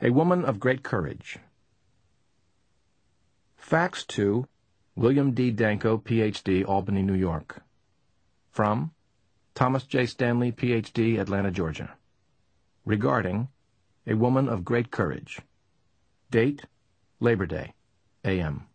A woman of great courage. Fax to William D. Danko, Ph.D., Albany, New York. From Thomas J. Stanley, Ph.D., Atlanta, Georgia. Regarding a woman of great courage. Date, Labor Day, A.M.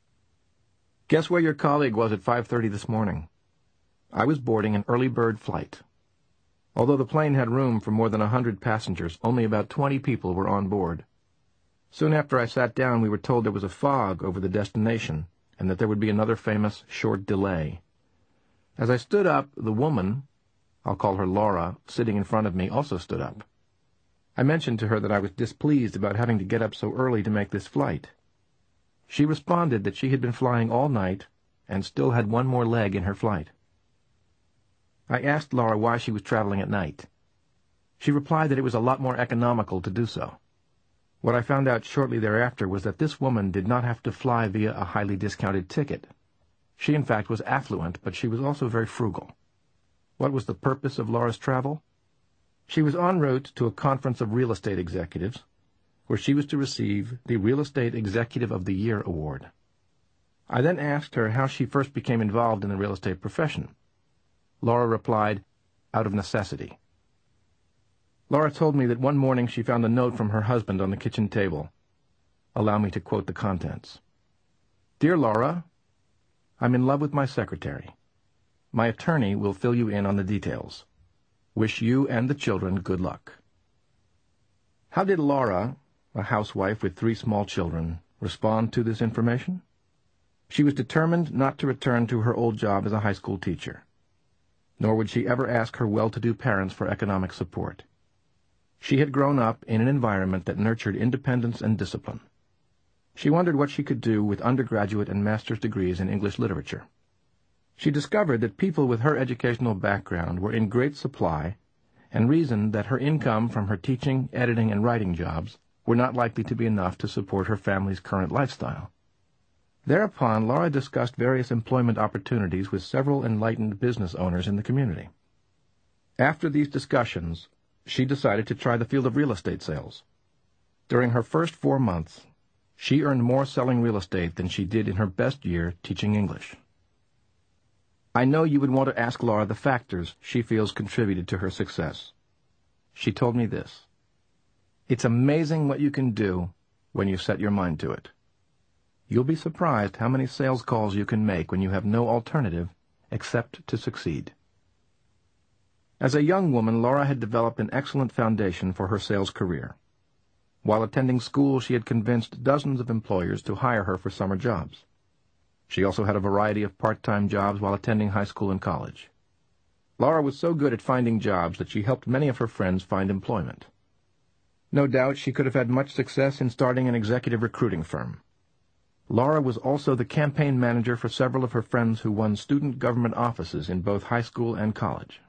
Guess where your colleague was at 5:30 this morning? I was boarding an early bird flight. Although the plane had room for more than 100 passengers, only about 20 people were on board. Soon after I sat down, we were told there was a fog over the destination and that there would be another famous short delay. As I stood up, the woman, I'll call her Laura, sitting in front of me, also stood up. I mentioned to her that I was displeased about having to get up so early to make this flight. She responded that she had been flying all night and still had one more leg in her flight. I asked Laura why she was traveling at night. She replied that it was a lot more economical to do so. What I found out shortly thereafter was that this woman did not have to fly via a highly discounted ticket. She, in fact, was affluent, but she was also very frugal. What was the purpose of Laura's travel? She was en route to a conference of real estate executives, where she was to receive the Real Estate Executive of the Year award. I then asked her how she first became involved in the real estate profession. Laura replied, out of necessity. Laura told me that one morning she found a note from her husband on the kitchen table. Allow me to quote the contents. Dear Laura, I'm in love with my secretary. My attorney will fill you in on the details. Wish you and the children good luck. How did Laura, a housewife with 3 small children, respond to this information? She was determined not to return to her old job as a high school teacher. Nor would she ever ask her well-to-do parents for economic support. She had grown up in an environment that nurtured independence and discipline. She wondered what she could do with undergraduate and master's degrees in English literature. She discovered that people with her educational background were in great supply and reasoned that her income from her teaching, editing, and writing jobs were not likely to be enough to support her family's current lifestyle. Thereupon, Laura discussed various employment opportunities with several enlightened business owners in the community. After these discussions, she decided to try the field of real estate sales. During her first 4 months, she earned more selling real estate than she did in her best year teaching English. I know you would want to ask Laura the factors she feels contributed to her success. She told me this: It's amazing what you can do when you set your mind to it. You'll be surprised how many sales calls you can make when you have no alternative except to succeed. As a young woman, Laura had developed an excellent foundation for her sales career. While attending school, she had convinced dozens of employers to hire her for summer jobs. She also had a variety of part-time jobs while attending high school and college. Laura was so good at finding jobs that she helped many of her friends find employment. No doubt she could have had much success in starting an executive recruiting firm. Laura was also the campaign manager for several of her friends who won student government offices in both high school and college.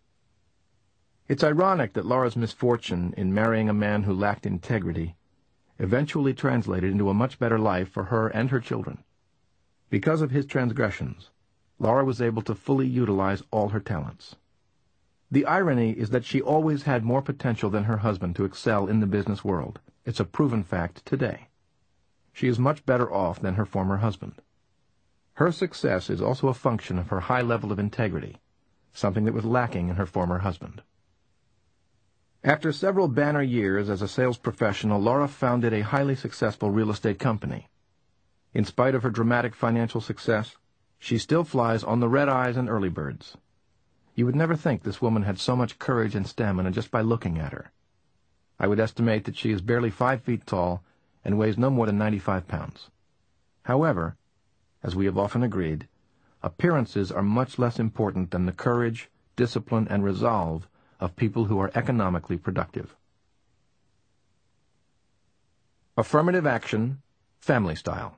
It's ironic that Laura's misfortune in marrying a man who lacked integrity eventually translated into a much better life for her and her children. Because of his transgressions, Laura was able to fully utilize all her talents. The irony is that she always had more potential than her husband to excel in the business world. It's a proven fact today. She is much better off than her former husband. Her success is also a function of her high level of integrity, something that was lacking in her former husband. After several banner years as a sales professional, Laura founded a highly successful real estate company. In spite of her dramatic financial success, she still flies on the red-eyes and early birds. You would never think this woman had so much courage and stamina just by looking at her. I would estimate that she is barely 5 feet tall and weighs no more than 95 pounds. However, as we have often agreed, appearances are much less important than the courage, discipline, and resolve of people who are economically productive. Affirmative action, family style.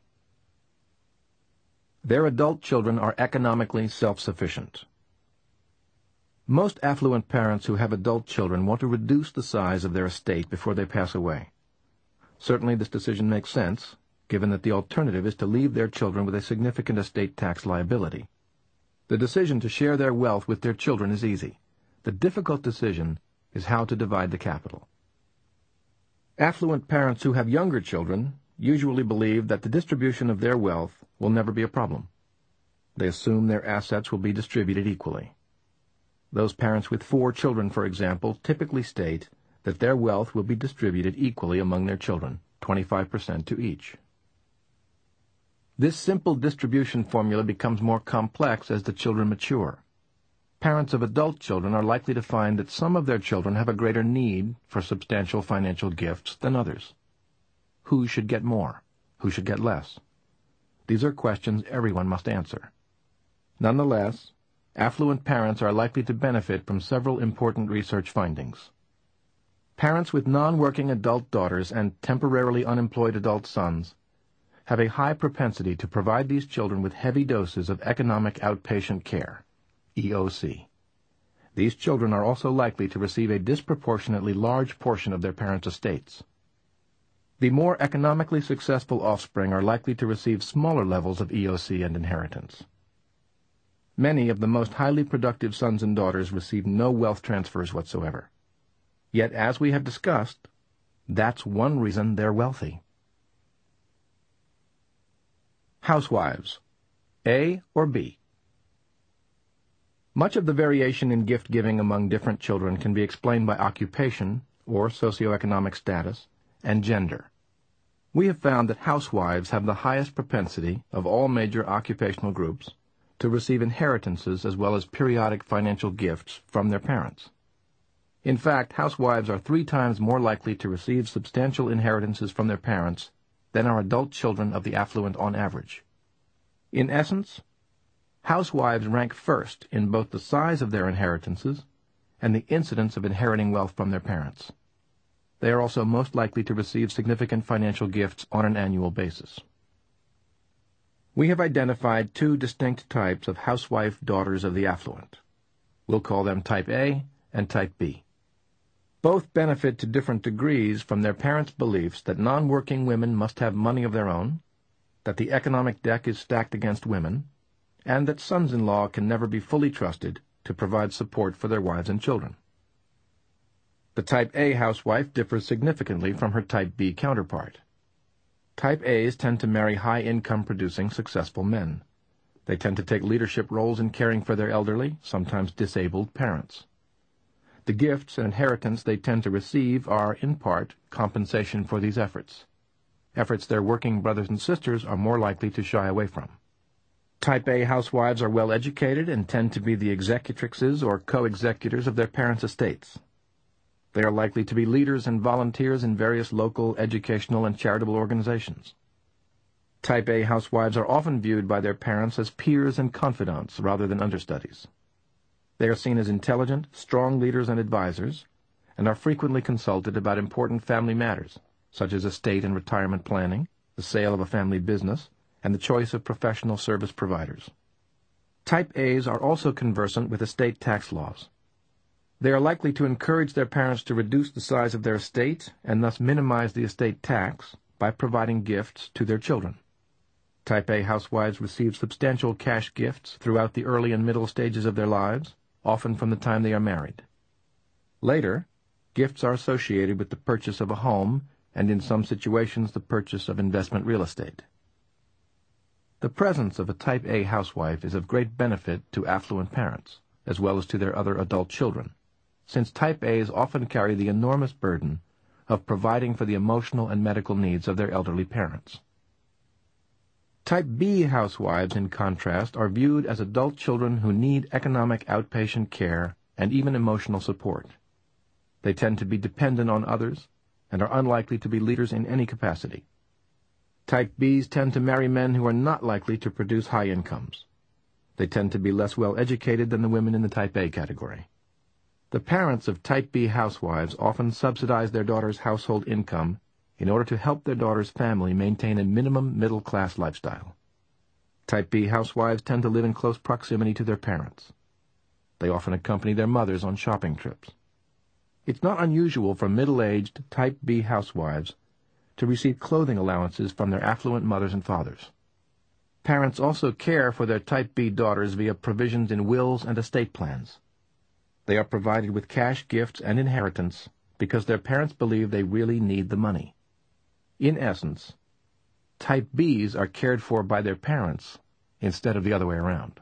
Their adult children are economically self-sufficient. Most affluent parents who have adult children want to reduce the size of their estate before they pass away. Certainly this decision makes sense, given that the alternative is to leave their children with a significant estate tax liability. The decision to share their wealth with their children is easy. The difficult decision is how to divide the capital. Affluent parents who have younger children usually believe that the distribution of their wealth will never be a problem. They assume their assets will be distributed equally. Those parents with 4 children, for example, typically state that their wealth will be distributed equally among their children, 25% to each. This simple distribution formula becomes more complex as the children mature. Parents of adult children are likely to find that some of their children have a greater need for substantial financial gifts than others. Who should get more? Who should get less? These are questions everyone must answer. Nonetheless, affluent parents are likely to benefit from several important research findings. Parents with non-working adult daughters and temporarily unemployed adult sons have a high propensity to provide these children with heavy doses of economic outpatient care, EOC. These children are also likely to receive a disproportionately large portion of their parents' estates. The more economically successful offspring are likely to receive smaller levels of EOC and inheritance. Many of the most highly productive sons and daughters receive no wealth transfers whatsoever. Yet, as we have discussed, that's one reason they're wealthy. Housewives, A or B? Much of the variation in gift-giving among different children can be explained by occupation, or socioeconomic status, and gender. We have found that housewives have the highest propensity of all major occupational groups to receive inheritances as well as periodic financial gifts from their parents. In fact, housewives are 3 times more likely to receive substantial inheritances from their parents than are adult children of the affluent on average. In essence, housewives rank first in both the size of their inheritances and the incidence of inheriting wealth from their parents. They are also most likely to receive significant financial gifts on an annual basis. We have identified 2 distinct types of housewife daughters of the affluent. We'll call them Type A and Type B. Both benefit to different degrees from their parents' beliefs that non-working women must have money of their own, that the economic deck is stacked against women, and that sons-in-law can never be fully trusted to provide support for their wives and children. The Type A housewife differs significantly from her Type B counterpart. Type A's tend to marry high-income producing successful men. They tend to take leadership roles in caring for their elderly, sometimes disabled parents. The gifts and inheritance they tend to receive are, in part, compensation for these efforts their working brothers and sisters are more likely to shy away from. Type A housewives are well educated and tend to be the executrixes or co-executors of their parents' estates. They are likely to be leaders and volunteers in various local, educational, and charitable organizations. Type A housewives are often viewed by their parents as peers and confidants rather than understudies. They are seen as intelligent, strong leaders and advisors, and are frequently consulted about important family matters, such as estate and retirement planning, the sale of a family business, and the choice of professional service providers. Type A's are also conversant with estate tax laws. They are likely to encourage their parents to reduce the size of their estate and thus minimize the estate tax by providing gifts to their children. Type A housewives receive substantial cash gifts throughout the early and middle stages of their lives, often from the time they are married. Later, gifts are associated with the purchase of a home and in some situations the purchase of investment real estate. The presence of a Type A housewife is of great benefit to affluent parents, as well as to their other adult children, since Type A's often carry the enormous burden of providing for the emotional and medical needs of their elderly parents. Type B housewives, in contrast, are viewed as adult children who need economic outpatient care and even emotional support. They tend to be dependent on others and are unlikely to be leaders in any capacity. Type Bs tend to marry men who are not likely to produce high incomes. They tend to be less well educated than the women in the Type A category. The parents of Type B housewives often subsidize their daughter's household income in order to help their daughter's family maintain a minimum middle-class lifestyle. Type B housewives tend to live in close proximity to their parents. They often accompany their mothers on shopping trips. It's not unusual for middle-aged Type B housewives to receive clothing allowances from their affluent mothers and fathers. Parents also care for their Type B daughters via provisions in wills and estate plans. They are provided with cash gifts and inheritance because their parents believe they really need the money. In essence, Type Bs are cared for by their parents instead of the other way around.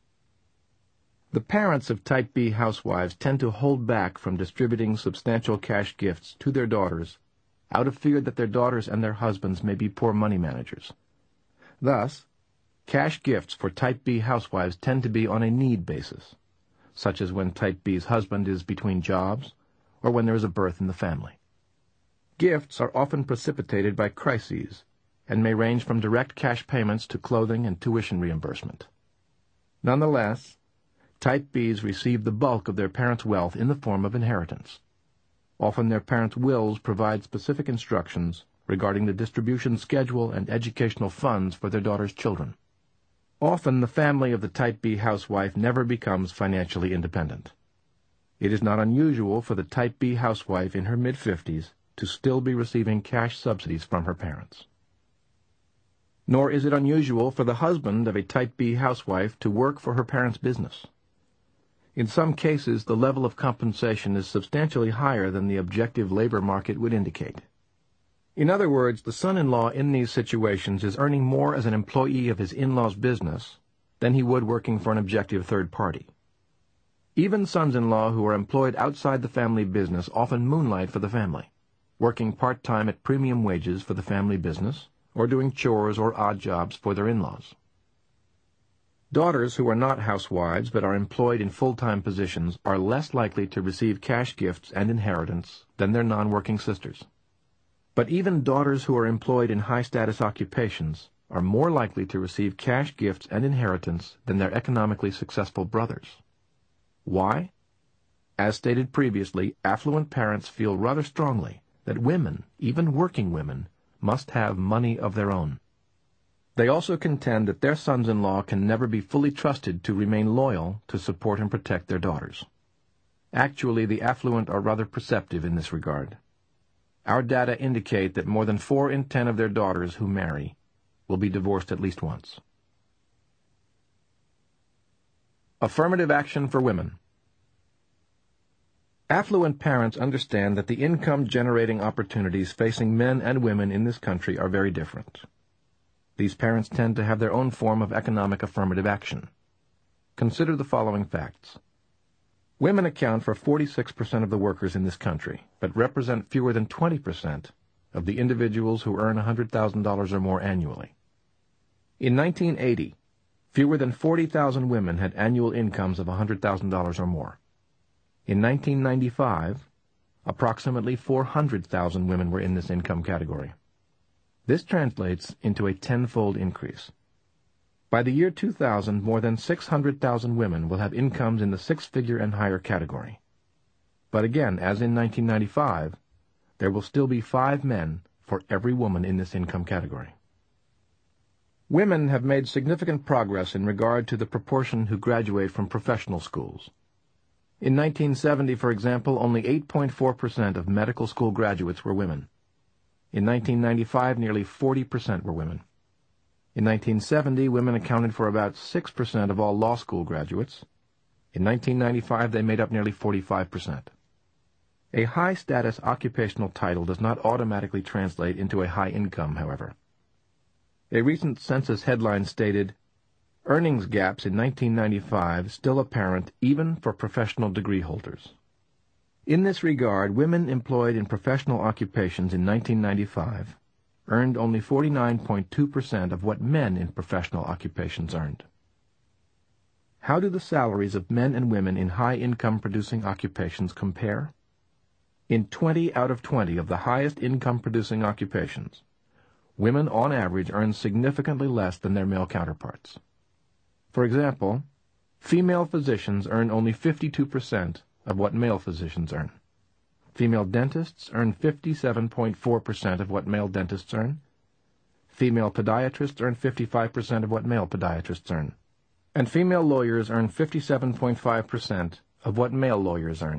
The parents of Type B housewives tend to hold back from distributing substantial cash gifts to their daughters out of fear that their daughters and their husbands may be poor money managers. Thus, cash gifts for Type B housewives tend to be on a need basis, such as when Type B's husband is between jobs or when there is a birth in the family. Gifts are often precipitated by crises and may range from direct cash payments to clothing and tuition reimbursement. Nonetheless, Type Bs receive the bulk of their parents' wealth in the form of inheritance. Often their parents' wills provide specific instructions regarding the distribution schedule and educational funds for their daughters' children. Often the family of the Type B housewife never becomes financially independent. It is not unusual for the Type B housewife in her mid-50s to still be receiving cash subsidies from her parents. Nor is it unusual for the husband of a Type B housewife to work for her parents' business. In some cases, the level of compensation is substantially higher than the objective labor market would indicate. In other words, the son-in-law in these situations is earning more as an employee of his in-law's business than he would working for an objective third party. Even sons-in-law who are employed outside the family business often moonlight for the family, working part-time at premium wages for the family business, or doing chores or odd jobs for their in-laws. Daughters who are not housewives but are employed in full-time positions are less likely to receive cash gifts and inheritance than their non-working sisters. But even daughters who are employed in high-status occupations are more likely to receive cash gifts and inheritance than their economically successful brothers. Why? As stated previously, affluent parents feel rather strongly that women, even working women, must have money of their own. They also contend that their sons-in-law can never be fully trusted to remain loyal to support and protect their daughters. Actually, the affluent are rather perceptive in this regard. Our data indicate that more than 4 in 10 of their daughters who marry will be divorced at least once. Affirmative action for women. Affluent parents understand that the income-generating opportunities facing men and women in this country are very different. These parents tend to have their own form of economic affirmative action. Consider the following facts. Women account for 46% of the workers in this country, but represent fewer than 20% of the individuals who earn $100,000 or more annually. In 1980, fewer than 40,000 women had annual incomes of $100,000 or more. In 1995, approximately 400,000 women were in this income category. This translates into a tenfold increase. By the year 2000, more than 600,000 women will have incomes in the six-figure and higher category. But again, as in 1995, there will still be 5 men for every woman in this income category. Women have made significant progress in regard to the proportion who graduate from professional schools. In 1970, for example, only 8.4% of medical school graduates were women. In 1995, nearly 40% were women. In 1970, women accounted for about 6% of all law school graduates. In 1995, they made up nearly 45%. A high-status occupational title does not automatically translate into a high income, however. A recent census headline stated, "Earnings gaps in 1995 still apparent even for professional degree holders." In this regard, women employed in professional occupations in 1995 earned only 49.2% of what men in professional occupations earned. How do the salaries of men and women in high-income-producing occupations compare? In 20 out of 20 of the highest income-producing occupations, women on average earn significantly less than their male counterparts. For example, female physicians earn only 52% of what male physicians earn. Female dentists earn 57.4% of what male dentists earn. Female podiatrists earn 55% of what male podiatrists earn. And female lawyers earn 57.5% of what male lawyers earn.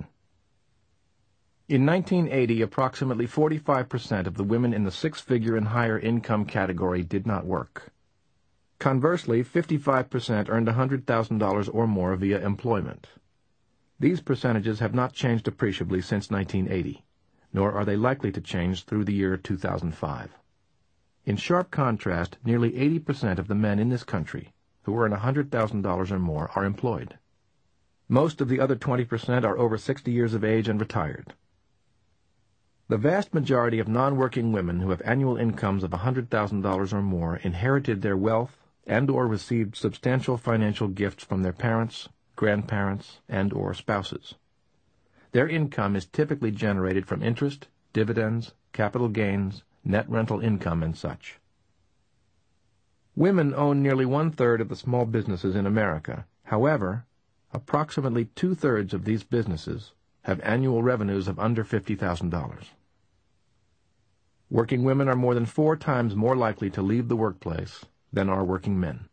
In 1980, approximately 45% of the women in the six-figure and higher income category did not work. Conversely, 55% earned $100,000 or more via employment. These percentages have not changed appreciably since 1980, nor are they likely to change through the year 2005. In sharp contrast, nearly 80% of the men in this country who earn $100,000 or more are employed. Most of the other 20% are over 60 years of age and retired. The vast majority of non-working women who have annual incomes of $100,000 or more inherited their wealth and/or received substantial financial gifts from their parents, grandparents, and/or spouses. Their income is typically generated from interest, dividends, capital gains, net rental income, and such. Women own nearly one-third of the small businesses in America. However, approximately two-thirds of these businesses have annual revenues of under $50,000. Working women are more than 4 times more likely to leave the workplace than are working men.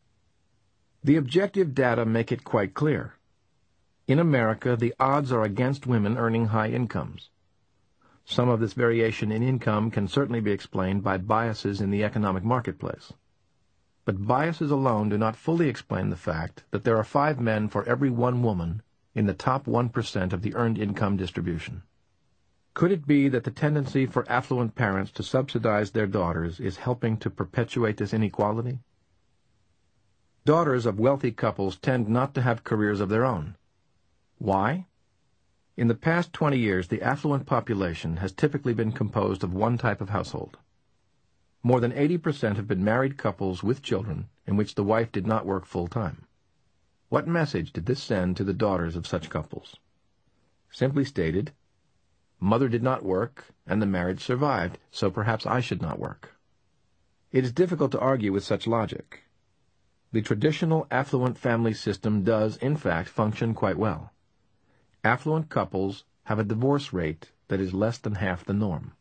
The objective data make it quite clear. In America, the odds are against women earning high incomes. Some of this variation in income can certainly be explained by biases in the economic marketplace. But biases alone do not fully explain the fact that there are 5 men for every 1 woman in the top 1% of the earned income distribution. Could it be that the tendency for affluent parents to subsidize their daughters is helping to perpetuate this inequality? Daughters of wealthy couples tend not to have careers of their own. Why? In the past 20 years, the affluent population has typically been composed of one type of household. More than 80% have been married couples with children in which the wife did not work full-time. What message did this send to the daughters of such couples? Simply stated, mother did not work, and the marriage survived, so perhaps I should not work. It is difficult to argue with such logic. The traditional affluent family system does, in fact, function quite well. Affluent couples have a divorce rate that is less than half the norm.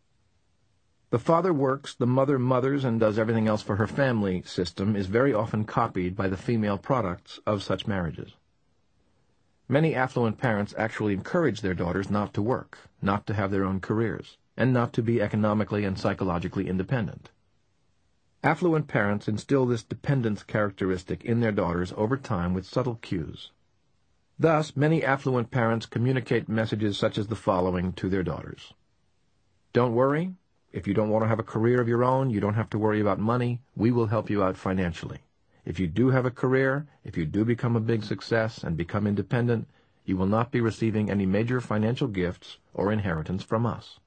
The father works, the mother mothers, and does everything else for her family system is very often copied by the female products of such marriages. Many affluent parents actually encourage their daughters not to work, not to have their own careers, and not to be economically and psychologically independent. Affluent parents instill this dependence characteristic in their daughters over time with subtle cues. Thus, many affluent parents communicate messages such as the following to their daughters. Don't worry. If you don't want to have a career of your own, you don't have to worry about money. We will help you out financially. If you do have a career, if you do become a big success and become independent, you will not be receiving any major financial gifts or inheritance from us.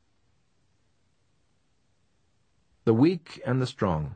The Weak and the Strong.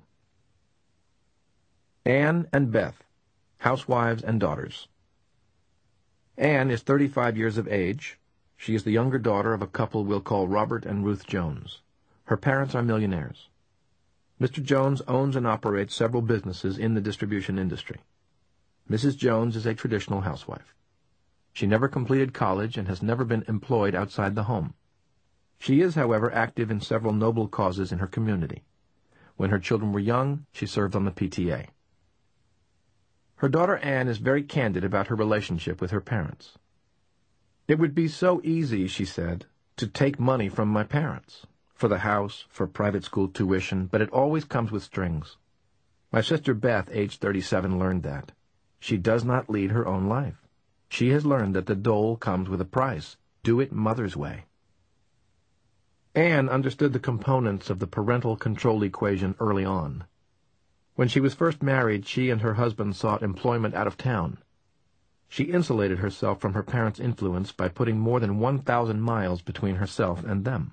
Anne and Beth, housewives and daughters. Anne is 35 years of age. She is the younger daughter of a couple we'll call Robert and Ruth Jones. Her parents are millionaires. Mr. Jones owns and operates several businesses in the distribution industry. Mrs. Jones is a traditional housewife. She never completed college and has never been employed outside the home. She is, however, active in several noble causes in her community. When her children were young, she served on the PTA. Her daughter Anne is very candid about her relationship with her parents. It would be so easy, she said, to take money from my parents. For the house, for private school tuition, but it always comes with strings. My sister Beth, age 37, learned that. She does not lead her own life. She has learned that the dole comes with a price. Do it mother's way. Anne understood the components of the parental control equation early on. When she was first married, she and her husband sought employment out of town. She insulated herself from her parents' influence by putting more than 1,000 miles between herself and them.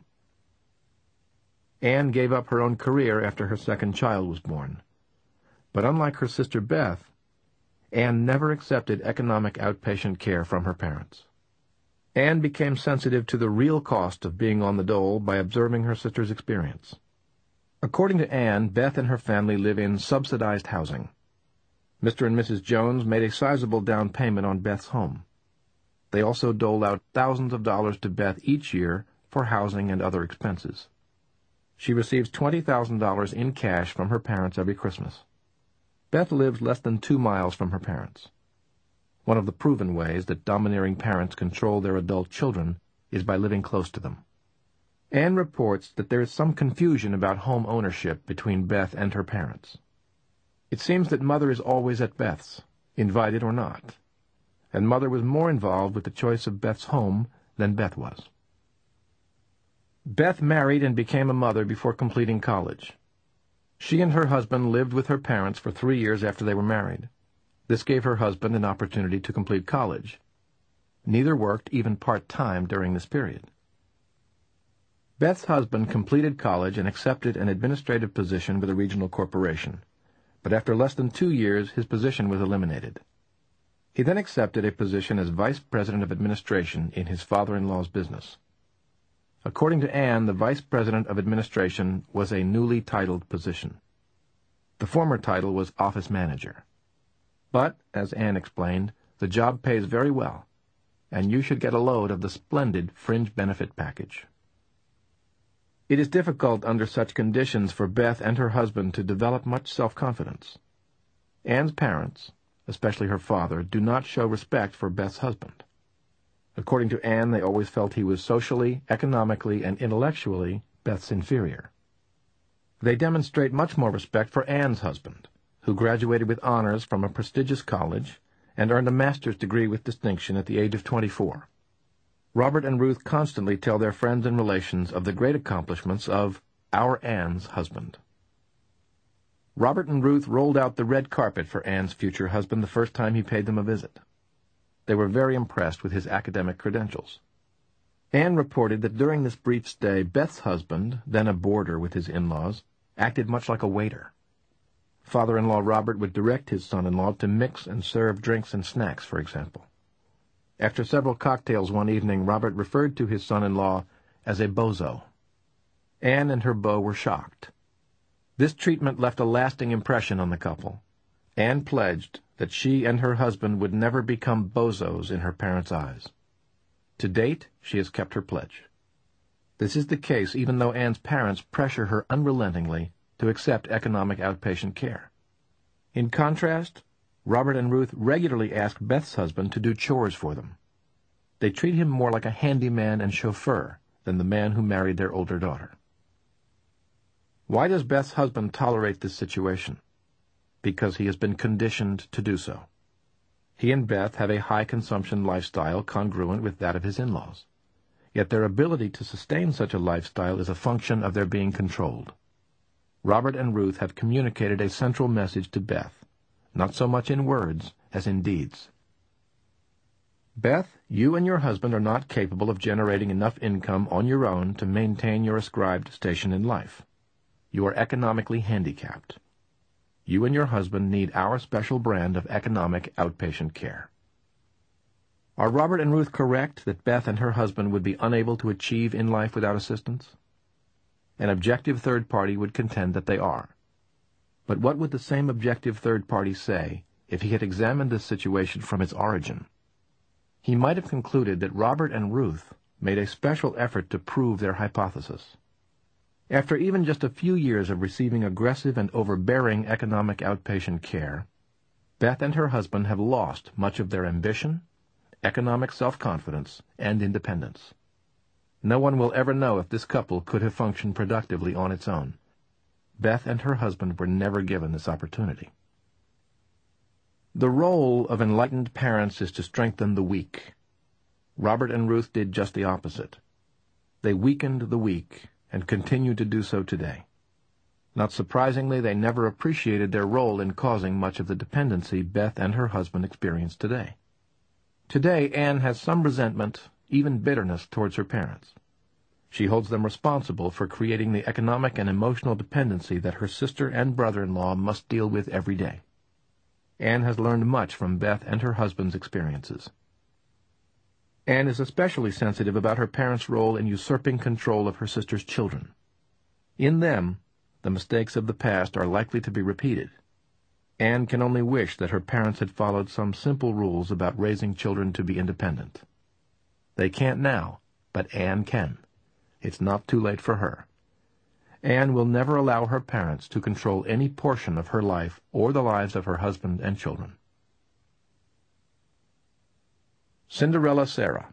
Anne gave up her own career after her second child was born. But unlike her sister Beth, Anne never accepted economic outpatient care from her parents. Anne became sensitive to the real cost of being on the dole by observing her sister's experience. According to Anne, Beth and her family live in subsidized housing. Mr. and Mrs. Jones made a sizable down payment on Beth's home. They also dole out thousands of dollars to Beth each year for housing and other expenses. She receives $20,000 in cash from her parents every Christmas. Beth lives less than 2 miles from her parents. One of the proven ways that domineering parents control their adult children is by living close to them. Anne reports that there is some confusion about home ownership between Beth and her parents. It seems that Mother is always at Beth's, invited or not, and Mother was more involved with the choice of Beth's home than Beth was. Beth married and became a mother before completing college. She and her husband lived with her parents for 3 years after they were married. This gave her husband an opportunity to complete college. Neither worked even part-time during this period. Beth's husband completed college and accepted an administrative position with a regional corporation, but after less than 2 years his position was eliminated. He then accepted a position as vice president of administration in his father-in-law's business. According to Anne, the vice president of administration was a newly titled position. The former title was office manager. But, as Anne explained, the job pays very well, and you should get a load of the splendid fringe benefit package. It is difficult under such conditions for Beth and her husband to develop much self-confidence. Anne's parents, especially her father, do not show respect for Beth's husband. According to Anne, they always felt he was socially, economically, and intellectually Beth's inferior. They demonstrate much more respect for Anne's husband, who graduated with honors from a prestigious college and earned a master's degree with distinction at the age of 24. Robert and Ruth constantly tell their friends and relations of the great accomplishments of our Anne's husband. Robert and Ruth rolled out the red carpet for Anne's future husband the first time he paid them a visit. They were very impressed with his academic credentials. Anne reported that during this brief stay, Beth's husband, then a boarder with his in-laws, acted much like a waiter. Father-in-law Robert would direct his son-in-law to mix and serve drinks and snacks, for example. After several cocktails one evening, Robert referred to his son-in-law as a bozo. Anne and her beau were shocked. This treatment left a lasting impression on the couple. Anne pledged that she and her husband would never become bozos in her parents' eyes. To date, she has kept her pledge. This is the case even though Anne's parents pressure her unrelentingly to accept economic outpatient care. In contrast, Robert and Ruth regularly ask Beth's husband to do chores for them. They treat him more like a handyman and chauffeur than the man who married their older daughter. Why does Beth's husband tolerate this situation? Because he has been conditioned to do so. He and Beth have a high-consumption lifestyle congruent with that of his in-laws. Yet their ability to sustain such a lifestyle is a function of their being controlled. Robert and Ruth have communicated a central message to Beth, not so much in words as in deeds. Beth, you and your husband are not capable of generating enough income on your own to maintain your ascribed station in life. You are economically handicapped. You and your husband need our special brand of economic outpatient care. Are Robert and Ruth correct that Beth and her husband would be unable to achieve in life without assistance? An objective third party would contend that they are. But what would the same objective third party say if he had examined this situation from its origin? He might have concluded that Robert and Ruth made a special effort to prove their hypothesis. After even just a few years of receiving aggressive and overbearing economic outpatient care, Beth and her husband have lost much of their ambition, economic self-confidence, and independence. No one will ever know if this couple could have functioned productively on its own. Beth and her husband were never given this opportunity. The role of enlightened parents is to strengthen the weak. Robert and Ruth did just the opposite. They weakened the weak and continue to do so today. Not surprisingly, they never appreciated their role in causing much of the dependency Beth and her husband experience today. Today, Anne has some resentment, even bitterness, towards her parents. She holds them responsible for creating the economic and emotional dependency that her sister and brother-in-law must deal with every day. Anne has learned much from Beth and her husband's experiences. Anne is especially sensitive about her parents' role in usurping control of her sister's children. In them, the mistakes of the past are likely to be repeated. Anne can only wish that her parents had followed some simple rules about raising children to be independent. They can't now, but Anne can. It's not too late for her. Anne will never allow her parents to control any portion of her life or the lives of her husband and children. Cinderella Sarah.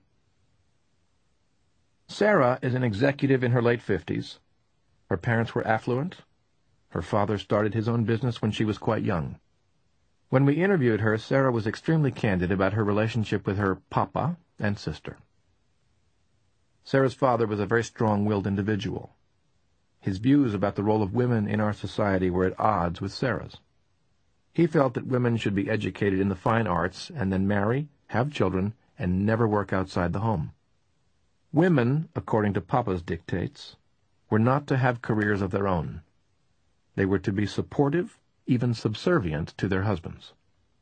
Sarah is an executive in her late 50s. Her parents were affluent. Her father started his own business when she was quite young. When we interviewed her, Sarah was extremely candid about her relationship with her papa and sister. Sarah's father was a very strong-willed individual. His views about the role of women in our society were at odds with Sarah's. He felt that women should be educated in the fine arts and then marry, have children, and never work outside the home. Women, according to Papa's dictates, were not to have careers of their own. They were to be supportive, even subservient to their husbands.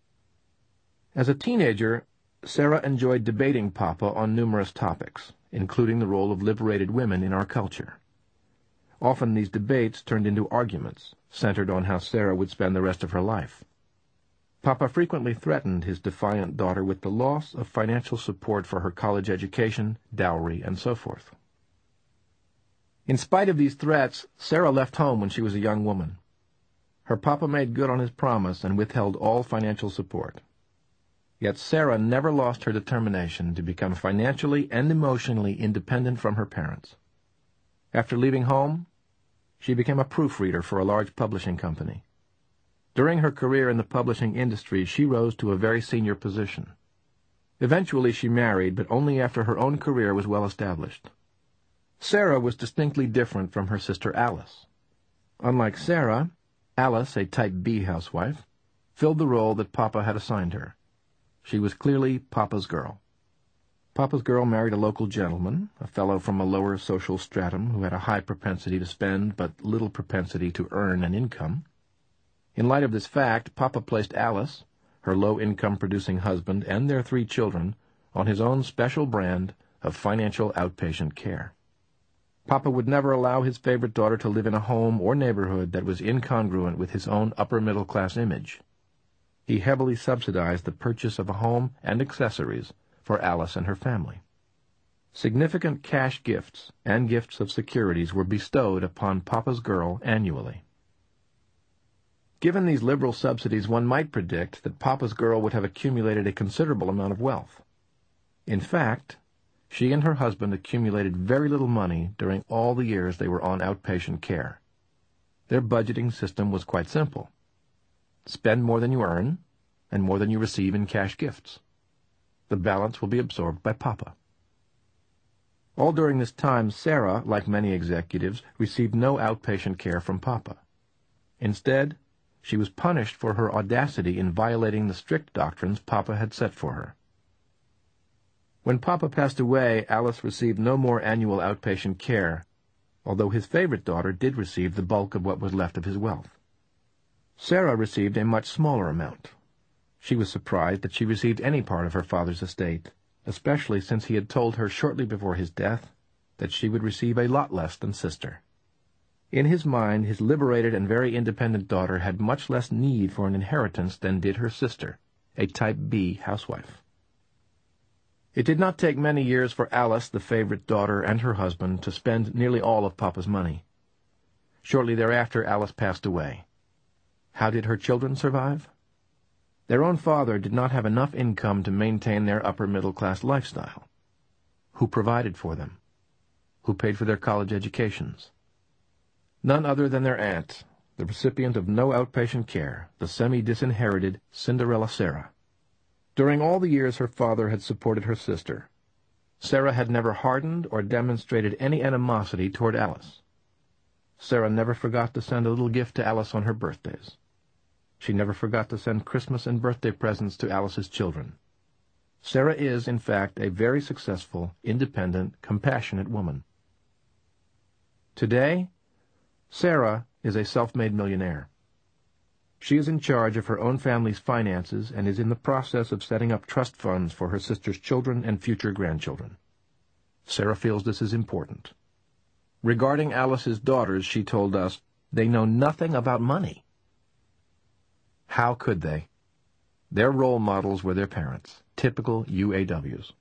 As a teenager, Sarah enjoyed debating Papa on numerous topics, including the role of liberated women in our culture. Often these debates turned into arguments, centered on how Sarah would spend the rest of her life. Papa frequently threatened his defiant daughter with the loss of financial support for her college education, dowry, and so forth. In spite of these threats, Sarah left home when she was a young woman. Her papa made good on his promise and withheld all financial support. Yet Sarah never lost her determination to become financially and emotionally independent from her parents. After leaving home, she became a proofreader for a large publishing company. During her career in the publishing industry, she rose to a very senior position. Eventually she married, but only after her own career was well established. Sarah was distinctly different from her sister Alice. Unlike Sarah, Alice, a type B housewife, filled the role that Papa had assigned her. She was clearly Papa's girl. Papa's girl married a local gentleman, a fellow from a lower social stratum who had a high propensity to spend but little propensity to earn an income. In light of this fact, Papa placed Alice, her low-income producing husband, and their 3 children on his own special brand of financial outpatient care. Papa would never allow his favorite daughter to live in a home or neighborhood that was incongruent with his own upper-middle-class image. He heavily subsidized the purchase of a home and accessories for Alice and her family. Significant cash gifts and gifts of securities were bestowed upon Papa's girl annually. Given these liberal subsidies, one might predict that Papa's girl would have accumulated a considerable amount of wealth. In fact, she and her husband accumulated very little money during all the years they were on outpatient care. Their budgeting system was quite simple. Spend more than you earn, and more than you receive in cash gifts. The balance will be absorbed by Papa. All during this time, Sarah, like many executives, received no outpatient care from Papa. Instead, she was punished for her audacity in violating the strict doctrines Papa had set for her. When Papa passed away, Alice received no more annual outpatient care, although his favorite daughter did receive the bulk of what was left of his wealth. Sarah received a much smaller amount. She was surprised that she received any part of her father's estate, especially since he had told her shortly before his death that she would receive a lot less than sister. In his mind, his liberated and very independent daughter had much less need for an inheritance than did her sister, a type B housewife. It did not take many years for Alice, the favorite daughter, and her husband to spend nearly all of Papa's money. Shortly thereafter, Alice passed away. How did her children survive? Their own father did not have enough income to maintain their upper-middle-class lifestyle. Who provided for them? Who paid for their college educations? None other than their aunt, the recipient of no outpatient care, the semi-disinherited Cinderella Sarah. During all the years her father had supported her sister, Sarah had never hardened or demonstrated any animosity toward Alice. Sarah never forgot to send a little gift to Alice on her birthdays. She never forgot to send Christmas and birthday presents to Alice's children. Sarah is, in fact, a very successful, independent, compassionate woman. Today, Sarah is a self-made millionaire. She is in charge of her own family's finances and is in the process of setting up trust funds for her sister's children and future grandchildren. Sarah feels this is important. Regarding Alice's daughters, she told us, they know nothing about money. How could they? Their role models were their parents, typical UAWs.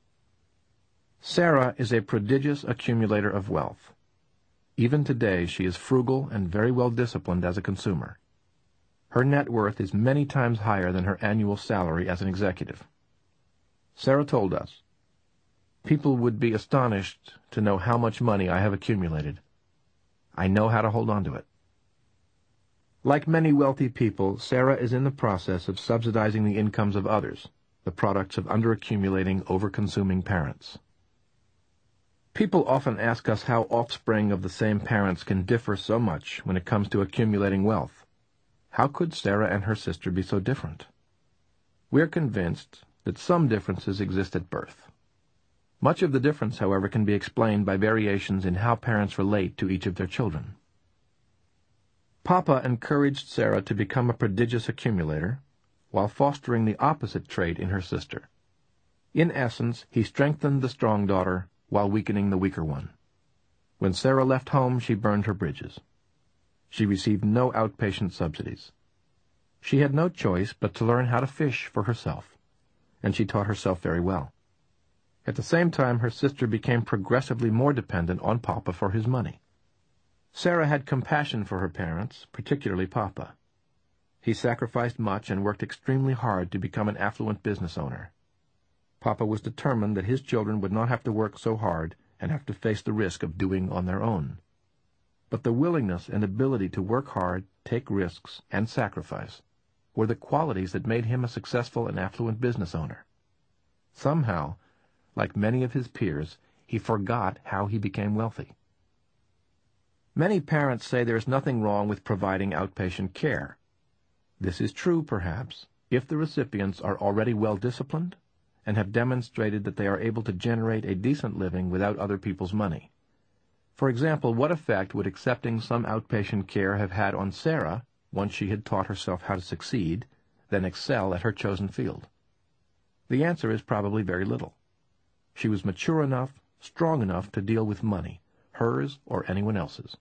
Sarah is a prodigious accumulator of wealth. Even today, she is frugal and very well disciplined as a consumer. Her net worth is many times higher than her annual salary as an executive. Sarah told us, "People would be astonished to know how much money I have accumulated. I know how to hold on to it." Like many wealthy people, Sarah is in the process of subsidizing the incomes of others, the products of underaccumulating, over-consuming parents. People often ask us how offspring of the same parents can differ so much when it comes to accumulating wealth. How could Sarah and her sister be so different? We are convinced that some differences exist at birth. Much of the difference, however, can be explained by variations in how parents relate to each of their children. Papa encouraged Sarah to become a prodigious accumulator, while fostering the opposite trait in her sister. In essence, he strengthened the strong daughter while weakening the weaker one. When Sarah left home, she burned her bridges. She received no outpatient subsidies. She had no choice but to learn how to fish for herself, and she taught herself very well. At the same time, her sister became progressively more dependent on Papa for his money. Sarah had compassion for her parents, particularly Papa. He sacrificed much and worked extremely hard to become an affluent business owner. Papa was determined that his children would not have to work so hard and have to face the risk of doing on their own. But the willingness and ability to work hard, take risks, and sacrifice were the qualities that made him a successful and affluent business owner. Somehow, like many of his peers, he forgot how he became wealthy. Many parents say there is nothing wrong with providing outpatient care. This is true, perhaps, if the recipients are already well-disciplined and have demonstrated that they are able to generate a decent living without other people's money. For example, what effect would accepting some outpatient care have had on Sarah once she had taught herself how to succeed, then excel at her chosen field? The answer is probably very little. She was mature enough, strong enough to deal with money, hers or anyone else's.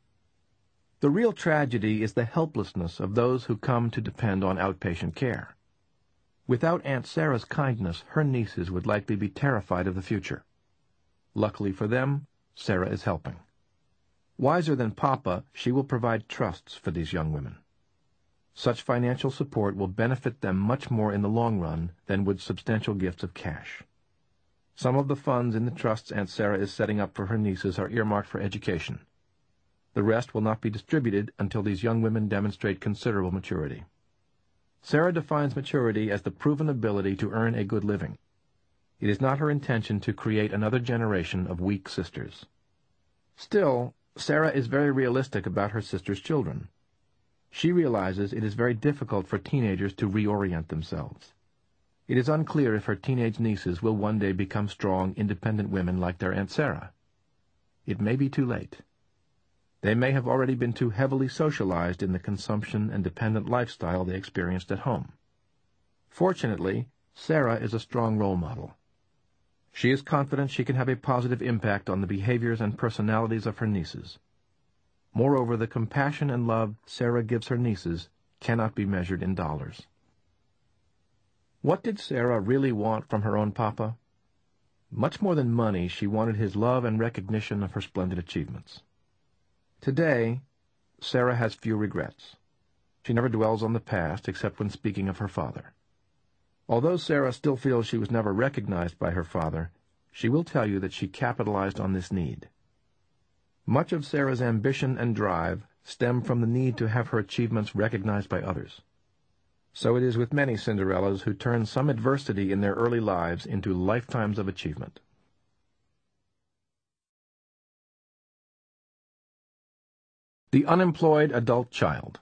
The real tragedy is the helplessness of those who come to depend on outpatient care. Without Aunt Sarah's kindness, her nieces would likely be terrified of the future. Luckily for them, Sarah is helping. Wiser than Papa, she will provide trusts for these young women. Such financial support will benefit them much more in the long run than would substantial gifts of cash. Some of the funds in the trusts Aunt Sarah is setting up for her nieces are earmarked for education. The rest will not be distributed until these young women demonstrate considerable maturity. Sarah defines maturity as the proven ability to earn a good living. It is not her intention to create another generation of weak sisters. Still, Sarah is very realistic about her sister's children. She realizes it is very difficult for teenagers to reorient themselves. It is unclear if her teenage nieces will one day become strong, independent women like their Aunt Sarah. It may be too late. They may have already been too heavily socialized in the consumption and dependent lifestyle they experienced at home. Fortunately, Sarah is a strong role model. She is confident she can have a positive impact on the behaviors and personalities of her nieces. Moreover, the compassion and love Sarah gives her nieces cannot be measured in dollars. What did Sarah really want from her own Papa? Much more than money, she wanted his love and recognition of her splendid achievements. Today, Sarah has few regrets. She never dwells on the past except when speaking of her father. Although Sarah still feels she was never recognized by her father, she will tell you that she capitalized on this need. Much of Sarah's ambition and drive stem from the need to have her achievements recognized by others. So it is with many Cinderellas who turn some adversity in their early lives into lifetimes of achievement. The unemployed adult child.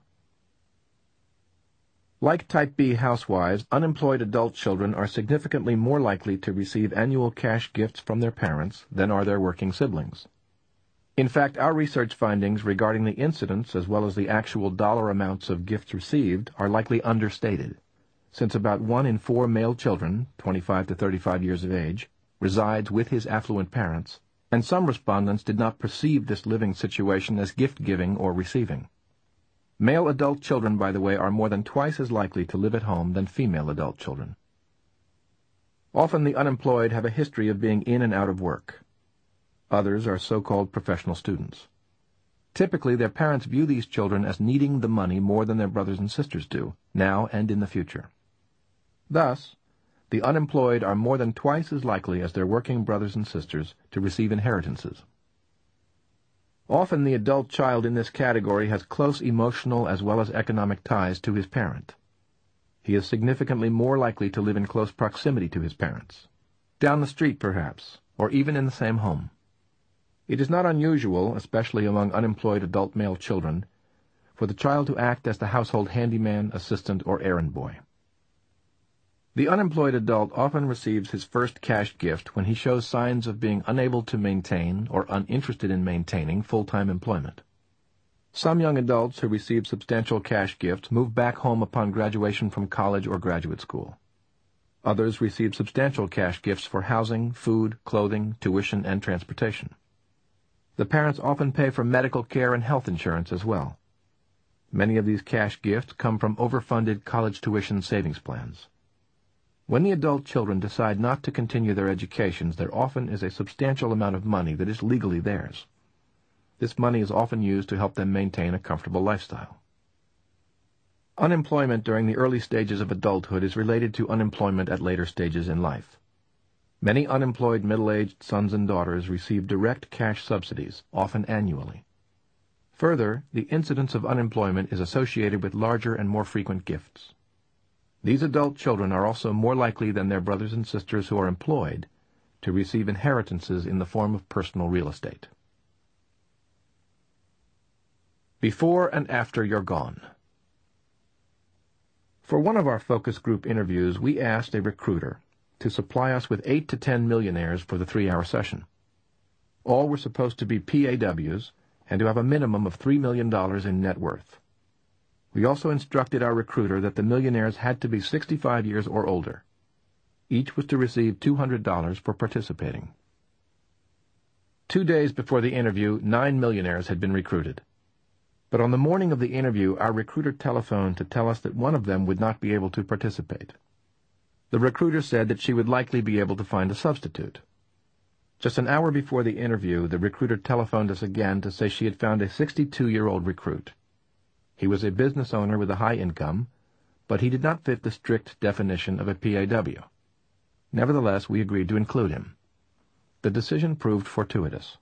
Like Type B housewives, unemployed adult children are significantly more likely to receive annual cash gifts from their parents than are their working siblings. In fact, our research findings regarding the incidence as well as the actual dollar amounts of gifts received are likely understated, since about 1 in 4 male children, 25 to 35 years of age, resides with his affluent parents, and some respondents did not perceive this living situation as gift-giving or receiving. Male adult children, by the way, are more than twice as likely to live at home than female adult children. Often the unemployed have a history of being in and out of work. Others are so-called professional students. Typically, their parents view these children as needing the money more than their brothers and sisters do, now and in the future. Thus, the unemployed are more than twice as likely as their working brothers and sisters to receive inheritances. Often the adult child in this category has close emotional as well as economic ties to his parent. He is significantly more likely to live in close proximity to his parents, down the street perhaps, or even in the same home. It is not unusual, especially among unemployed adult male children, for the child to act as the household handyman, assistant, or errand boy. The unemployed adult often receives his first cash gift when he shows signs of being unable to maintain or uninterested in maintaining full-time employment. Some young adults who receive substantial cash gifts move back home upon graduation from college or graduate school. Others receive substantial cash gifts for housing, food, clothing, tuition, and transportation. The parents often pay for medical care and health insurance as well. Many of these cash gifts come from overfunded college tuition savings plans. When the adult children decide not to continue their educations, there often is a substantial amount of money that is legally theirs. This money is often used to help them maintain a comfortable lifestyle. Unemployment during the early stages of adulthood is related to unemployment at later stages in life. Many unemployed middle-aged sons and daughters receive direct cash subsidies, often annually. Further, the incidence of unemployment is associated with larger and more frequent gifts. These adult children are also more likely than their brothers and sisters who are employed to receive inheritances in the form of personal real estate. Before and after you're gone. For one of our focus group interviews, we asked a recruiter to supply us with 8 to 10 millionaires for the 3-hour session. All were supposed to be PAWs and to have a minimum of $3 million in net worth. We also instructed our recruiter that the millionaires had to be 65 years or older. Each was to receive $200 for participating. 2 days before the interview, 9 millionaires had been recruited. But on the morning of the interview, our recruiter telephoned to tell us that one of them would not be able to participate. The recruiter said that she would likely be able to find a substitute. Just an hour before the interview, the recruiter telephoned us again to say she had found a 62-year-old recruit. He was a business owner with a high income, but he did not fit the strict definition of a PAW. Nevertheless, we agreed to include him. The decision proved fortuitous.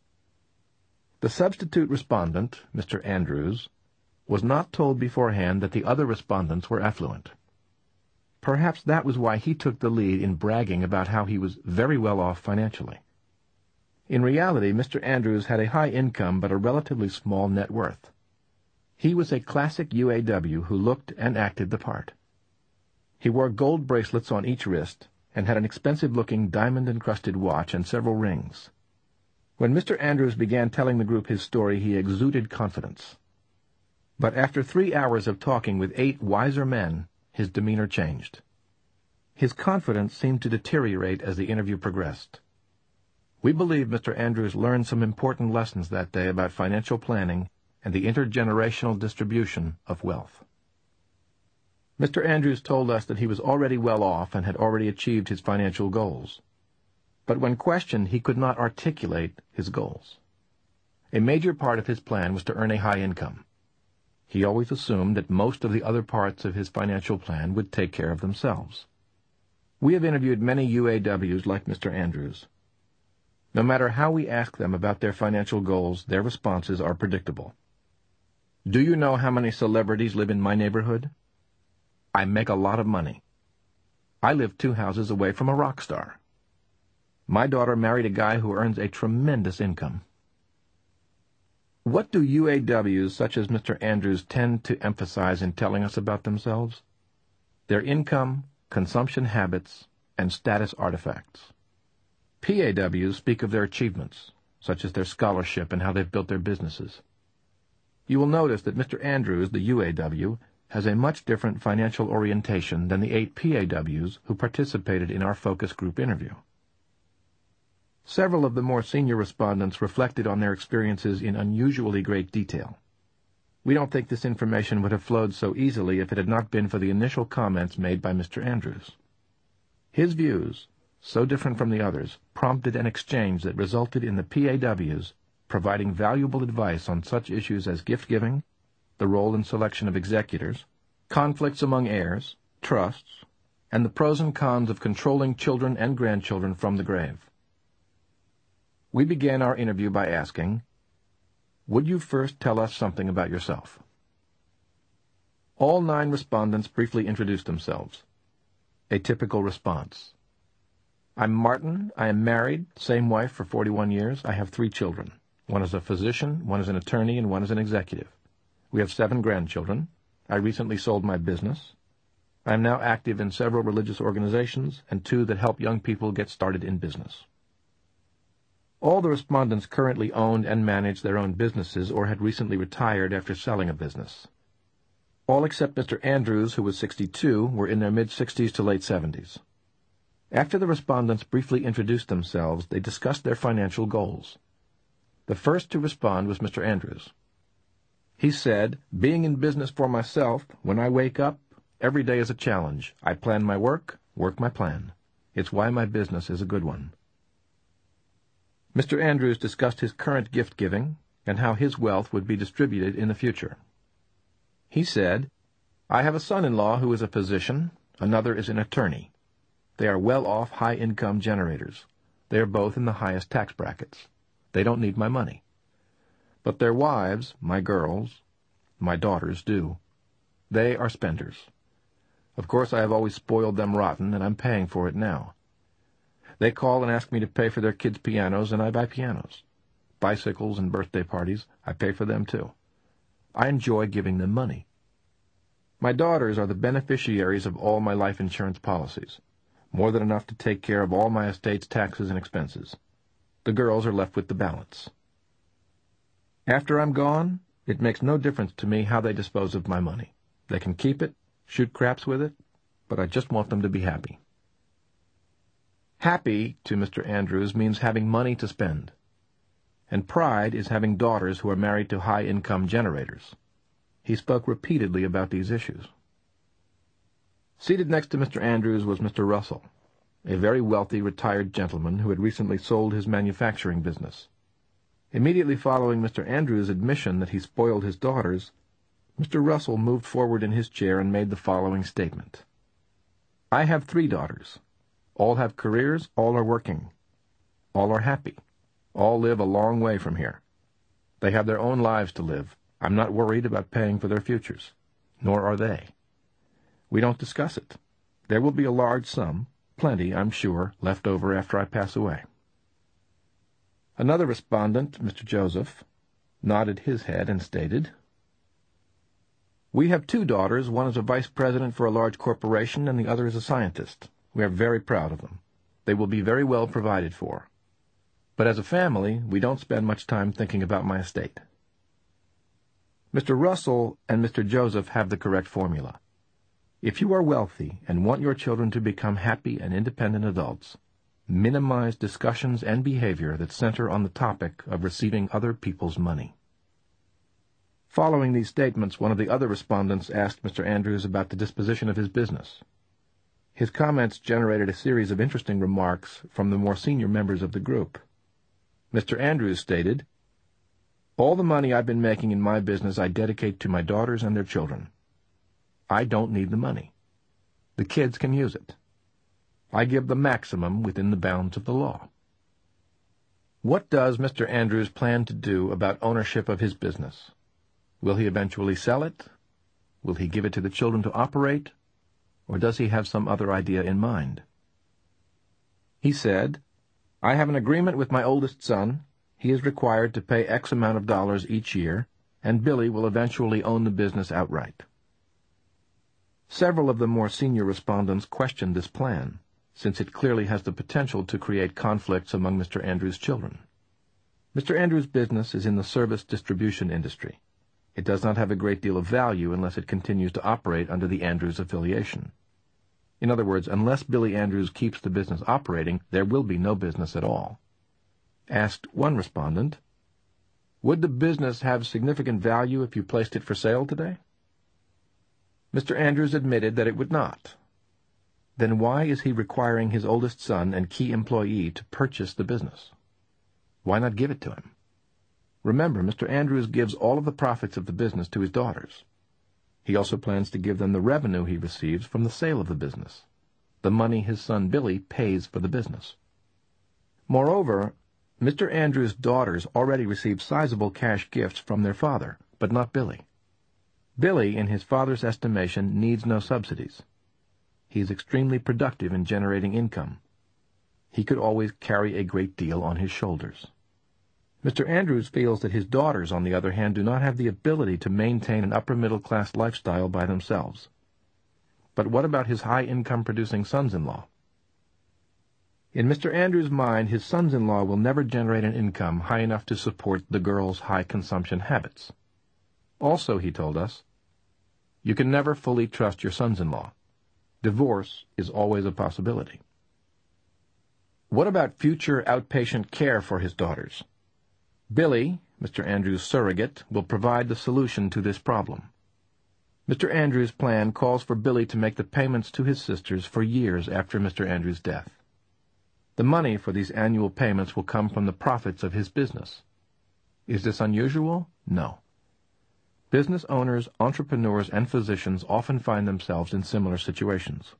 The substitute respondent, Mr. Andrews, was not told beforehand that the other respondents were affluent. Perhaps that was why he took the lead in bragging about how he was very well off financially. In reality, Mr. Andrews had a high income but a relatively small net worth. He was a classic UAW who looked and acted the part. He wore gold bracelets on each wrist and had an expensive-looking diamond-encrusted watch and several rings. When Mr. Andrews began telling the group his story, he exuded confidence. But after 3 hours of talking with 8 wiser men, his demeanor changed. His confidence seemed to deteriorate as the interview progressed. We believe Mr. Andrews learned some important lessons that day about financial planning and the intergenerational distribution of wealth. Mr. Andrews told us that he was already well off and had already achieved his financial goals. But when questioned, he could not articulate his goals. A major part of his plan was to earn a high income. He always assumed that most of the other parts of his financial plan would take care of themselves. We have interviewed many UAWs like Mr. Andrews. No matter how we ask them about their financial goals, their responses are predictable. Do you know how many celebrities live in my neighborhood? I make a lot of money. I live 2 houses away from a rock star. My daughter married a guy who earns a tremendous income. What do UAWs such as Mr. Andrews tend to emphasize in telling us about themselves? Their income, consumption habits, and status artifacts. PAWs speak of their achievements, such as their scholarship and how they've built their businesses. You will notice that Mr. Andrews, the UAW, has a much different financial orientation than the 8 PAWs who participated in our focus group interview. Several of the more senior respondents reflected on their experiences in unusually great detail. We don't think this information would have flowed so easily if it had not been for the initial comments made by Mr. Andrews. His views, so different from the others, prompted an exchange that resulted in the PAWs providing valuable advice on such issues as gift-giving, the role and selection of executors, conflicts among heirs, trusts, and the pros and cons of controlling children and grandchildren from the grave. We began our interview by asking, would you first tell us something about yourself? All 9 respondents briefly introduced themselves. A typical response. I'm Martin. I am married, same wife for 41 years. I have 3 children. One is a physician, one is an attorney, and one is an executive. We have 7 grandchildren. I recently sold my business. I am now active in several religious organizations and 2 that help young people get started in business. All the respondents currently owned and managed their own businesses or had recently retired after selling a business. All except Mr. Andrews, who was 62, were in their mid-60s to late 70s. After the respondents briefly introduced themselves, they discussed their financial goals. The first to respond was Mr. Andrews. He said, "Being in business for myself, when I wake up, every day is a challenge. I plan my work my plan. It's why my business is a good one." Mr. Andrews discussed his current gift-giving and how his wealth would be distributed in the future. He said, "I have a son-in-law who is a physician, another is an attorney. They are well-off, high-income generators. They are both in the highest tax brackets. They don't need my money. But their wives, my girls, my daughters, do. They are spenders. Of course, I have always spoiled them rotten, and I'm paying for it now. They call and ask me to pay for their kids' pianos, and I buy pianos. Bicycles and birthday parties, I pay for them too. I enjoy giving them money. My daughters are the beneficiaries of all my life insurance policies. More than enough to take care of all my estate's taxes and expenses. The girls are left with the balance. After I'm gone, it makes no difference to me how they dispose of my money. They can keep it, shoot craps with it, but I just want them to be happy." Happy, to Mr. Andrews, means having money to spend. And pride is having daughters who are married to high-income generators. He spoke repeatedly about these issues. Seated next to Mr. Andrews was Mr. Russell, a very wealthy retired gentleman who had recently sold his manufacturing business. Immediately following Mr. Andrews' admission that he spoiled his daughters, Mr. Russell moved forward in his chair and made the following statement. "I have 3 daughters. All have careers, all are working. All are happy. All live a long way from here. They have their own lives to live. I'm not worried about paying for their futures. Nor are they. We don't discuss it. There will be a large sum, plenty, I'm sure, left over after I pass away." Another respondent, Mr. Joseph, nodded his head and stated, "We have 2 daughters. One is a vice president for a large corporation, and the other is a scientist. We are very proud of them. They will be very well provided for. But as a family, we don't spend much time thinking about my estate." Mr. Russell and Mr. Joseph have the correct formula. If you are wealthy and want your children to become happy and independent adults, minimize discussions and behavior that center on the topic of receiving other people's money. Following these statements, one of the other respondents asked Mr. Andrews about the disposition of his business. His comments generated a series of interesting remarks from the more senior members of the group. Mr. Andrews stated, "All the money I've been making in my business I dedicate to my daughters and their children. I don't need the money. The kids can use it. I give the maximum within the bounds of the law." What does Mr. Andrews plan to do about ownership of his business? Will he eventually sell it? Will he give it to the children to operate? Or does he have some other idea in mind? He said, "I have an agreement with my oldest son. He is required to pay X amount of dollars each year, and Billy will eventually own the business outright." Several of the more senior respondents questioned this plan, since it clearly has the potential to create conflicts among Mr. Andrews' children. Mr. Andrews' business is in the service distribution industry. It does not have a great deal of value unless it continues to operate under the Andrews affiliation. In other words, unless Billy Andrews keeps the business operating, there will be no business at all. Asked one respondent, "Would the business have significant value if you placed it for sale today?" Mr. Andrews admitted that it would not. Then why is he requiring his oldest son and key employee to purchase the business? Why not give it to him? Remember, Mr. Andrews gives all of the profits of the business to his daughters. He also plans to give them the revenue he receives from the sale of the business, the money his son Billy pays for the business. Moreover, Mr. Andrews' daughters already receive sizable cash gifts from their father, but not Billy. Billy, in his father's estimation, needs no subsidies. He is extremely productive in generating income. he could always carry a great deal on his shoulders. Mr. Andrews feels that his daughters, on the other hand, do not have the ability to maintain an upper-middle-class lifestyle by themselves. But what about his high-income producing sons-in-law? In Mr. Andrews' mind, his sons-in-law will never generate an income high enough to support the girls' high-consumption habits. Also, he told us, you can never fully trust your sons-in-law. Divorce is always a possibility. What about future outpatient care for his daughters? Billy, Mr. Andrews' surrogate, will provide the solution to this problem. Mr. Andrews' plan calls for Billy to make the payments to his sisters for years after Mr. Andrews' death. The money for these annual payments will come from the profits of his business. Is this unusual? No. Business owners, entrepreneurs, and physicians often find themselves in similar situations.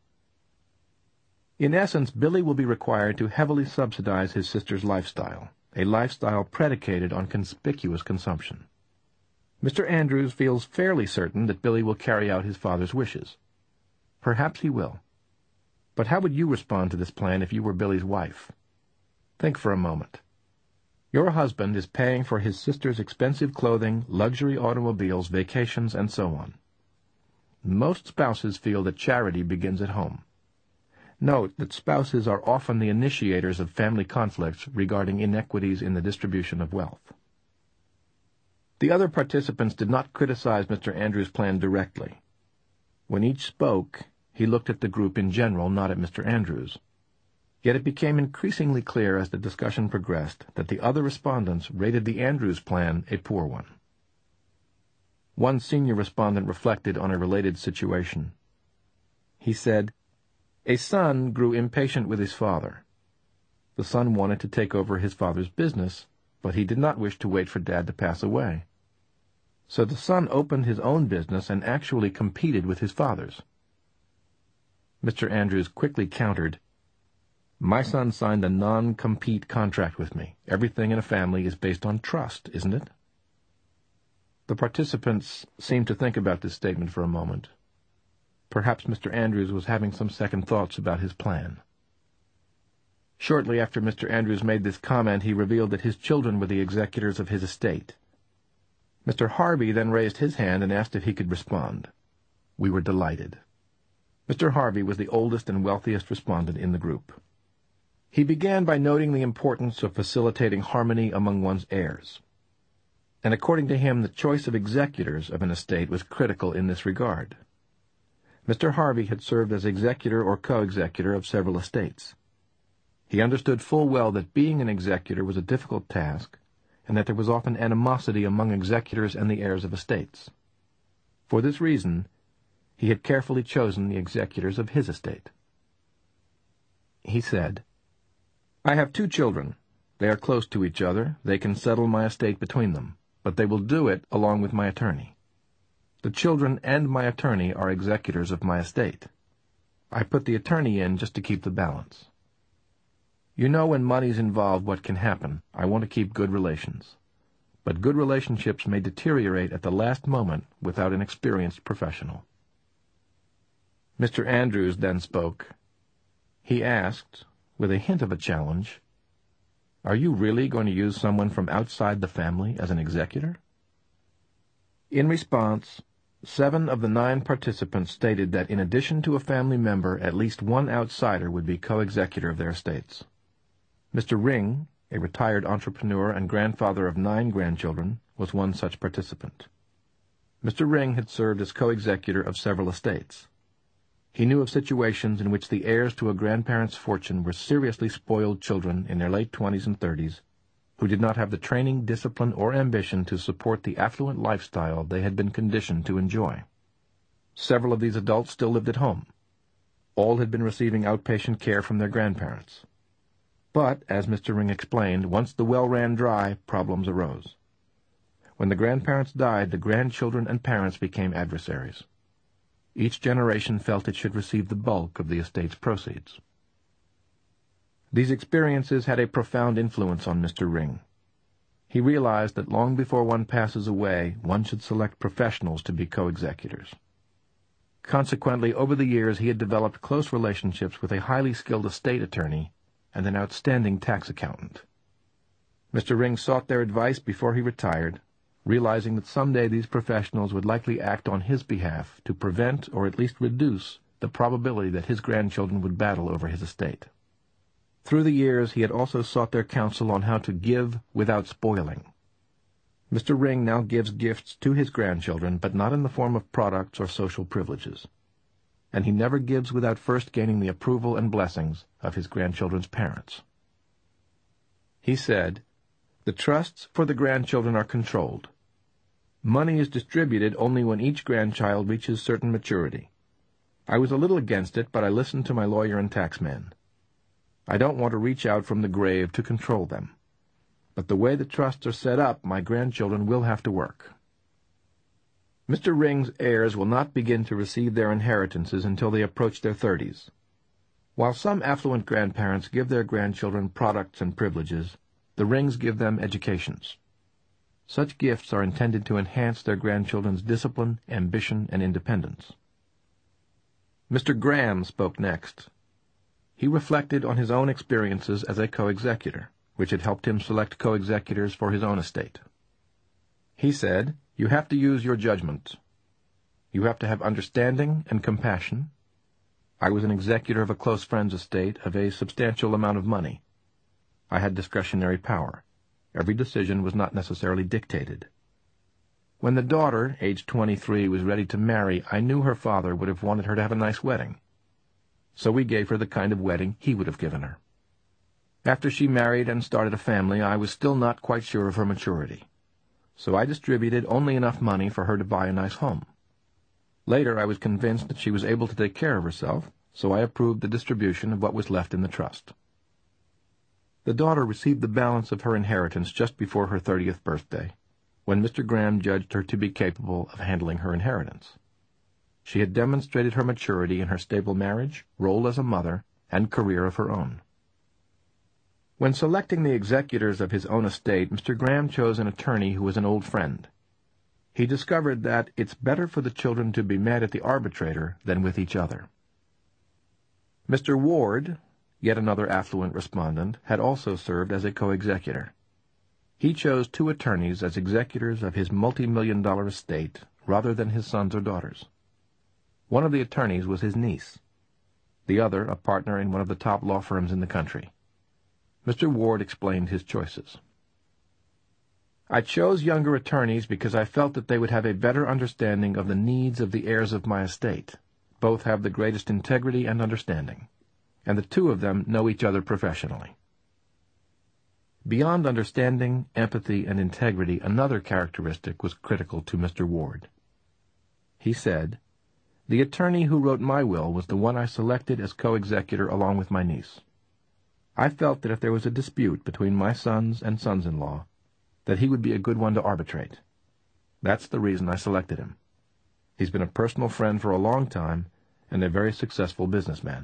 In essence, Billy will be required to heavily subsidize his sister's lifestyle, a lifestyle predicated on conspicuous consumption. Mr. Andrews feels fairly certain that Billy will carry out his father's wishes. Perhaps he will. But how would you respond to this plan if you were Billy's wife? Think for a moment. Your husband is paying for his sister's expensive clothing, luxury automobiles, vacations, and so on. Most spouses feel that charity begins at home. Note that spouses are often the initiators of family conflicts regarding inequities in the distribution of wealth. The other participants did not criticize Mr. Andrews' plan directly. When each spoke, he looked at the group in general, not at Mr. Andrews. Yet it became increasingly clear as the discussion progressed that the other respondents rated the Andrews plan a poor one. One senior respondent reflected on a related situation. He said, "A son grew impatient with his father. The son wanted to take over his father's business, but he did not wish to wait for Dad to pass away. So the son opened his own business and actually competed with his father's." Mr. Andrews quickly countered, "My son signed a non-compete contract with me. Everything in a family is based on trust, isn't it?" The participants seemed to think about this statement for a moment. Perhaps Mr. Andrews was having some second thoughts about his plan. Shortly after Mr. Andrews made this comment, he revealed that his children were the executors of his estate. Mr. Harvey then raised his hand and asked if he could respond. We were delighted. Mr. Harvey was the oldest and wealthiest respondent in the group. He began by noting the importance of facilitating harmony among one's heirs. And according to him, the choice of executors of an estate was critical in this regard. Mr. Harvey had served as executor or co-executor of several estates. He understood full well that being an executor was a difficult task, and that there was often animosity among executors and the heirs of estates. For this reason, he had carefully chosen the executors of his estate. He said, "I have 2 children. They are close to each other. They can settle my estate between them, but they will do it along with my attorney. The children and my attorney are executors of my estate. I put the attorney in just to keep the balance. You know when money's involved what can happen. I want to keep good relations. But good relationships may deteriorate at the last moment without an experienced professional." Mr. Andrews then spoke. He asked, with a hint of a challenge, "Are you really going to use someone from outside the family as an executor?" In response, 7 of the 9 participants stated that in addition to a family member, at least one outsider would be co-executor of their estates. Mr. Ring, a retired entrepreneur and grandfather of 9 grandchildren, was one such participant. Mr. Ring had served as co-executor of several estates. He knew of situations in which the heirs to a grandparent's fortune were seriously spoiled children in their late 20s and 30s who did not have the training, discipline, or ambition to support the affluent lifestyle they had been conditioned to enjoy. Several of these adults still lived at home. All had been receiving outpatient care from their grandparents. But, as Mr. Ring explained, once the well ran dry, problems arose. When the grandparents died, the grandchildren and parents became adversaries. Each generation felt it should receive the bulk of the estate's proceeds. These experiences had a profound influence on Mr. Ring. He realized that long before one passes away, one should select professionals to be co-executors. Consequently, over the years he had developed close relationships with a highly skilled estate attorney and an outstanding tax accountant. Mr. Ring sought their advice before he retired, realizing that someday these professionals would likely act on his behalf to prevent or at least reduce the probability that his grandchildren would battle over his estate. Through the years, he had also sought their counsel on how to give without spoiling. Mr. Ring now gives gifts to his grandchildren, but not in the form of products or social privileges. And he never gives without first gaining the approval and blessings of his grandchildren's parents. He said, "The trusts for the grandchildren are controlled. Money is distributed only when each grandchild reaches certain maturity. I was a little against it, but I listened to my lawyer and taxman. I don't want to reach out from the grave to control them. But the way the trusts are set up, my grandchildren will have to work." Mr. Ring's heirs will not begin to receive their inheritances until they approach their 30s. While some affluent grandparents give their grandchildren products and privileges, the Rings give them educations. Such gifts are intended to enhance their grandchildren's discipline, ambition, and independence. Mr. Graham spoke next. He reflected on his own experiences as a co-executor, which had helped him select co-executors for his own estate. He said, "You have to use your judgment. You have to have understanding and compassion. I was an executor of a close friend's estate of a substantial amount of money. I had discretionary power. Every decision was not necessarily dictated. When the daughter, aged 23, was ready to marry, I knew her father would have wanted her to have a nice wedding. So we gave her the kind of wedding he would have given her. After she married and started a family, I was still not quite sure of her maturity. So I distributed only enough money for her to buy a nice home. Later I was convinced that she was able to take care of herself, so I approved the distribution of what was left in the trust." The daughter received the balance of her inheritance just before her 30th birthday, when Mr. Graham judged her to be capable of handling her inheritance. She had demonstrated her maturity in her stable marriage, role as a mother, and career of her own. When selecting the executors of his own estate, Mr. Graham chose an attorney who was an old friend. He discovered that it's better for the children to be mad at the arbitrator than with each other. Mr. Ward, yet another affluent respondent, had also served as a co-executor. He chose 2 attorneys as executors of his multi-million-dollar estate rather than his sons or daughters. One of the attorneys was his niece, the other a partner in one of the top law firms in the country. Mr. Ward explained his choices. "I chose younger attorneys because I felt that they would have a better understanding of the needs of the heirs of my estate. Both have the greatest integrity and understanding, and the 2 of them know each other professionally." Beyond understanding, empathy, and integrity, another characteristic was critical to Mr. Ward. He said, "The attorney who wrote my will was the one I selected as co-executor along with my niece. I felt that if there was a dispute between my sons and sons-in-law, that he would be a good one to arbitrate. That's the reason I selected him. He's been a personal friend for a long time and a very successful businessman."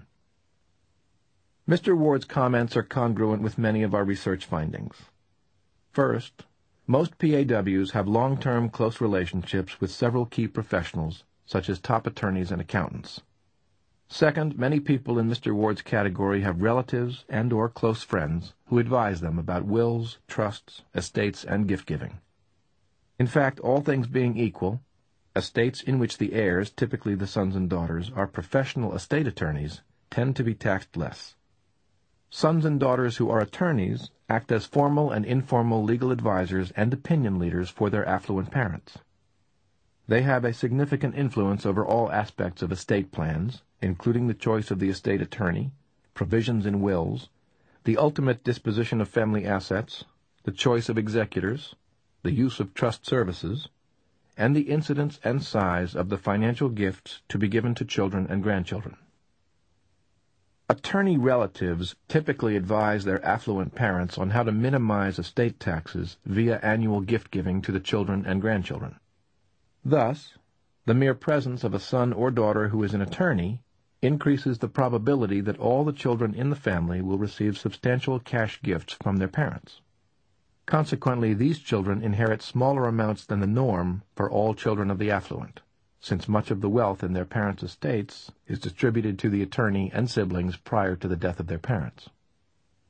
Mr. Ward's comments are congruent with many of our research findings. First, most PAWs have long-term close relationships with several key professionals, such as top attorneys and accountants. Second, many people in Mr. Ward's category have relatives and/or close friends who advise them about wills, trusts, estates, and gift-giving. In fact, all things being equal, estates in which the heirs, typically the sons and daughters, are professional estate attorneys, tend to be taxed less. Sons and daughters who are attorneys act as formal and informal legal advisors and opinion leaders for their affluent parents. They have a significant influence over all aspects of estate plans, including the choice of the estate attorney, provisions in wills, the ultimate disposition of family assets, the choice of executors, the use of trust services, and the incidence and size of the financial gifts to be given to children and grandchildren. Attorney relatives typically advise their affluent parents on how to minimize estate taxes via annual gift-giving to the children and grandchildren. Thus, the mere presence of a son or daughter who is an attorney increases the probability that all the children in the family will receive substantial cash gifts from their parents. Consequently, these children inherit smaller amounts than the norm for all children of the affluent, since much of the wealth in their parents' estates is distributed to the attorney and siblings prior to the death of their parents.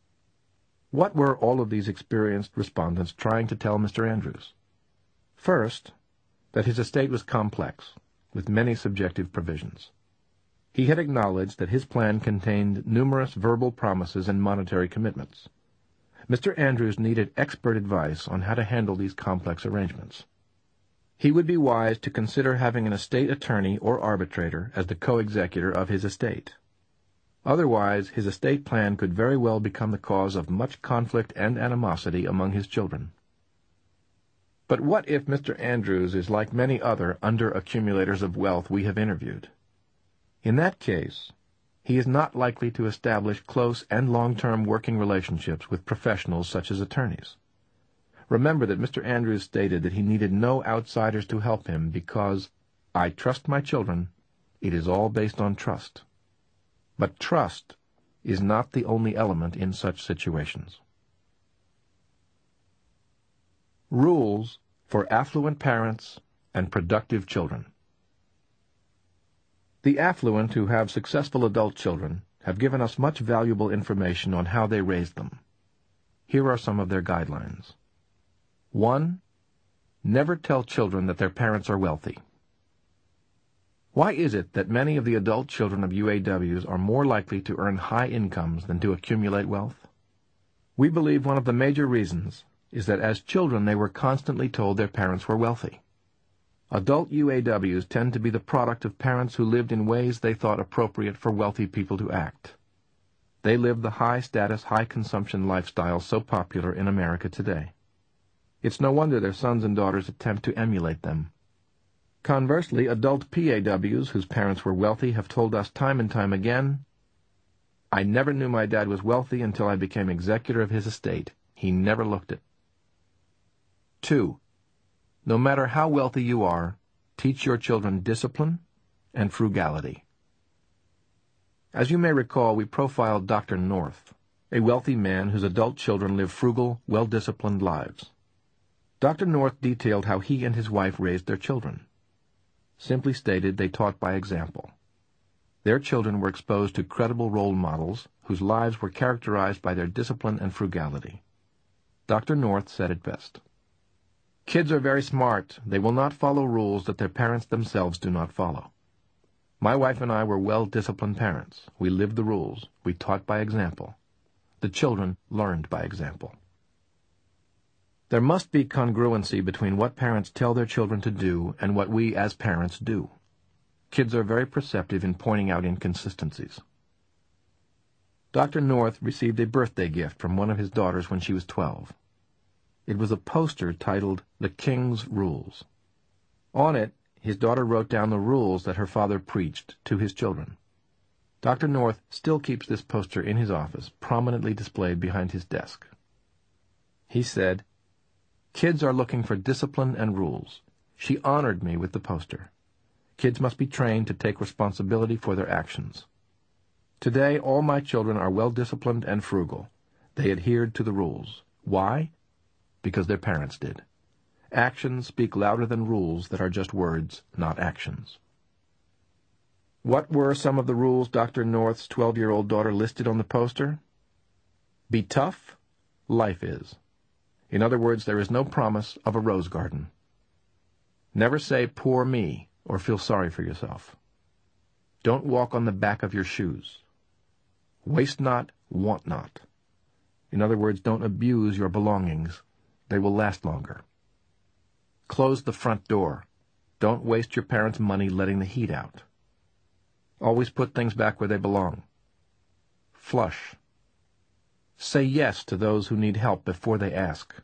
What were all of these experienced respondents trying to tell Mr. Andrews? First, that his estate was complex, with many subjective provisions. He had acknowledged that his plan contained numerous verbal promises and monetary commitments. Mr. Andrews needed expert advice on how to handle these complex arrangements. He would be wise to consider having an estate attorney or arbitrator as the co-executor of his estate. Otherwise, his estate plan could very well become the cause of much conflict and animosity among his children. But what if Mr. Andrews is like many other under-accumulators of wealth we have interviewed? In that case, he is not likely to establish close and long-term working relationships with professionals such as attorneys. Remember that Mr. Andrews stated that he needed no outsiders to help him because, "I trust my children. It is all based on trust." But trust is not the only element in such situations. Rules for affluent parents and productive children. The affluent who have successful adult children have given us much valuable information on how they raised them. Here are some of their guidelines. 1. Never tell children that their parents are wealthy. Why is it that many of the adult children of UAWs are more likely to earn high incomes than to accumulate wealth? We believe one of the major reasons is that as children they were constantly told their parents were wealthy. Adult UAWs tend to be the product of parents who lived in ways they thought appropriate for wealthy people to act. They lived the high-status, high-consumption lifestyle so popular in America today. It's no wonder their sons and daughters attempt to emulate them. Conversely, adult PAWs whose parents were wealthy have told us time and time again, "I never knew my dad was wealthy until I became executor of his estate. He never looked it." 2. No matter how wealthy you are, teach your children discipline and frugality. As you may recall, we profiled Dr. North, a wealthy man whose adult children live frugal, well-disciplined lives. Dr. North detailed how he and his wife raised their children. Simply stated, they taught by example. Their children were exposed to credible role models whose lives were characterized by their discipline and frugality. Dr. North said it best. "Kids are very smart. They will not follow rules that their parents themselves do not follow. My wife and I were well-disciplined parents. We lived the rules. We taught by example. The children learned by example." There must be congruency between what parents tell their children to do and what we as parents do. Kids are very perceptive in pointing out inconsistencies. Dr. North received a birthday gift from one of his daughters when she was 12. It was a poster titled "The King's Rules." On it, his daughter wrote down the rules that her father preached to his children. Dr. North still keeps this poster in his office, prominently displayed behind his desk. He said, "Kids are looking for discipline and rules. She honored me with the poster. Kids must be trained to take responsibility for their actions. Today, all my children are well-disciplined and frugal. They adhered to the rules. Why? Because their parents did. Actions speak louder than rules that are just words, not actions." What were some of the rules Dr. North's 12-year-old daughter listed on the poster? Be tough. Life is. In other words, there is no promise of a rose garden. Never say, "Poor me," or feel sorry for yourself. Don't walk on the back of your shoes. Waste not, want not. In other words, don't abuse your belongings. They will last longer. Close the front door. Don't waste your parents' money letting the heat out. Always put things back where they belong. Flush. Say yes to those who need help before they ask.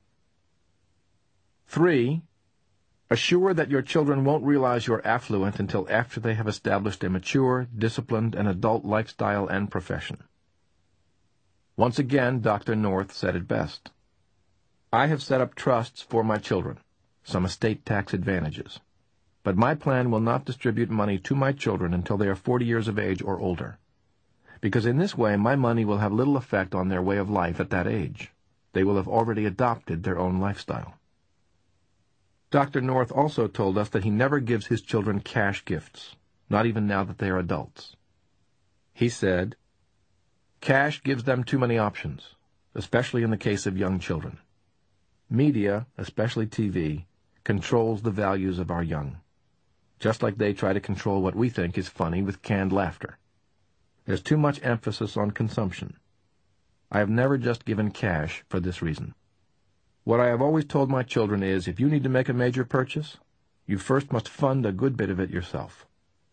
3. Assure that your children won't realize you're affluent until after they have established a mature, disciplined, and adult lifestyle and profession. Once again, Dr. North said it best. "I have set up trusts for my children, some estate tax advantages. But my plan will not distribute money to my children until they are 40 years of age or older, because in this way my money will have little effect on their way of life at that age. They will have already adopted their own lifestyle." Dr. North also told us that he never gives his children cash gifts, not even now that they are adults. He said, "Cash gives them too many options. especially in the case of young children. Media, especially TV, controls the values of our young, just like they try to control what we think is funny with canned laughter. There's too much emphasis on consumption. I have never just given cash for this reason. What I have always told my children is, if you need to make a major purchase, you first must fund a good bit of it yourself.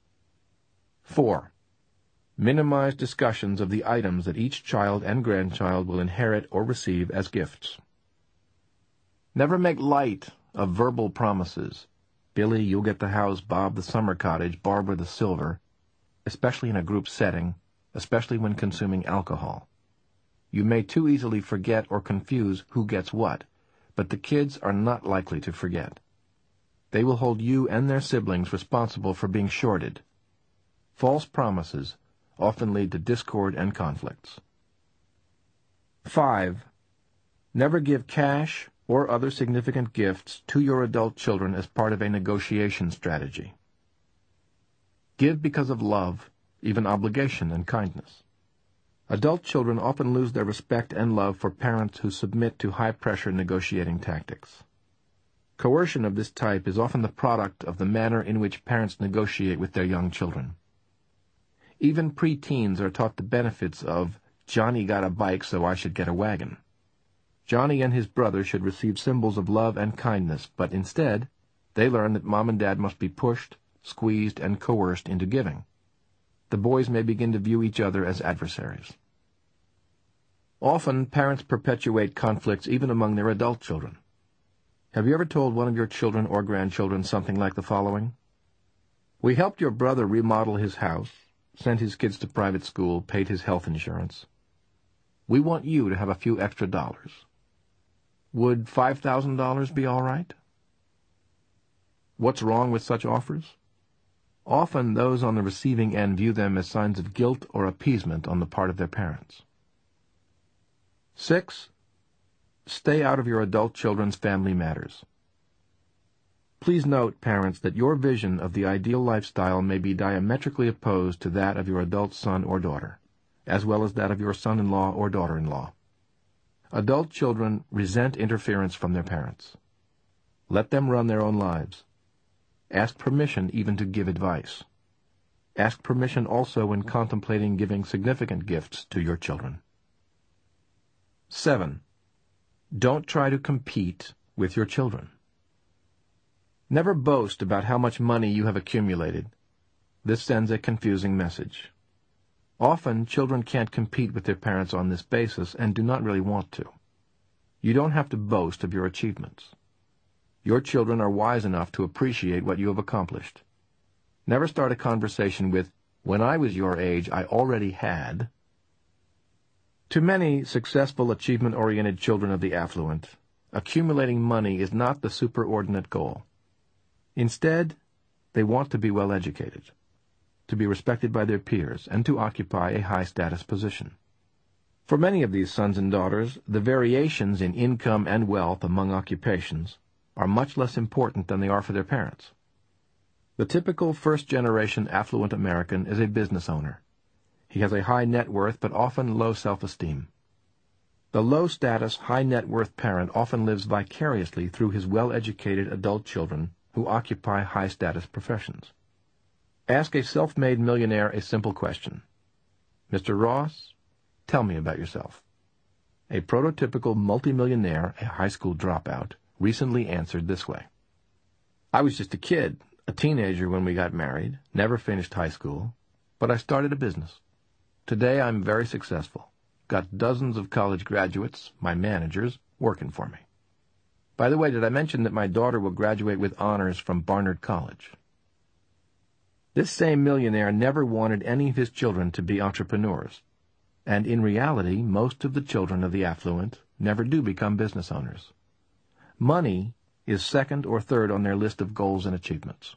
4. Minimize discussions of the items that each child and grandchild will inherit or receive as gifts. Never make light of verbal promises. Billy, you'll get the house, Bob, the summer cottage, Barbara, the silver, especially in a group setting, especially when consuming alcohol. You may too easily forget or confuse who gets what, but the kids are not likely to forget. They will hold you and their siblings responsible for being shorted. False promises often lead to discord and conflicts. 5. Never give cash or other significant gifts to your adult children as part of a negotiation strategy. Give because of love, even obligation and kindness. Adult children often lose their respect and love for parents who submit to high-pressure negotiating tactics. Coercion of this type is often the product of the manner in which parents negotiate with their young children. Even pre-teens are taught the benefits of, Johnny got a bike, so I should get a wagon. Johnny and his brother should receive symbols of love and kindness, but instead, they learn that Mom and Dad must be pushed, squeezed, and coerced into giving. The boys may begin to view each other as adversaries. Often, parents perpetuate conflicts even among their adult children. Have you ever told one of your children or grandchildren something like the following? We helped your brother remodel his house, sent his kids to private school, paid his health insurance. We want you to have a few extra dollars. Would $5,000 be all right? What's wrong with such offers? Often those on the receiving end view them as signs of guilt or appeasement on the part of their parents. 6. Stay out of your adult children's family matters. Please note, parents, that your vision of the ideal lifestyle may be diametrically opposed to that of your adult son or daughter, as well as that of your son-in-law or daughter-in-law. Adult children resent interference from their parents. Let them run their own lives. Ask permission even to give advice. Ask permission also when contemplating giving significant gifts to your children. 7. Don't try to compete with your children. Never boast about how much money you have accumulated. This sends a confusing message. Often, children can't compete with their parents on this basis and do not really want to. You don't have to boast of your achievements. Your children are wise enough to appreciate what you have accomplished. Never start a conversation with, "When I was your age, I already had." To many successful, achievement-oriented children of the affluent, accumulating money is not the superordinate goal. Instead, they want to be well educated, to be respected by their peers, and to occupy a high-status position. For many of these sons and daughters, the variations in income and wealth among occupations are much less important than they are for their parents. The typical first-generation affluent American is a business owner. He has a high net worth but often low self-esteem. The low-status, high-net-worth parent often lives vicariously through his well-educated adult children who occupy high-status professions. Ask a self-made millionaire a simple question. "Mr. Ross, tell me about yourself." A prototypical multimillionaire, a high school dropout, recently answered this way. "I was just a kid, a teenager when we got married, never finished high school, but I started a business. Today I'm very successful. Got dozens of college graduates, my managers, working for me. By the way, did I mention that my daughter will graduate with honors from Barnard College?" This same millionaire never wanted any of his children to be entrepreneurs, and in reality, most of the children of the affluent never do become business owners. Money is second or third on their list of goals and achievements.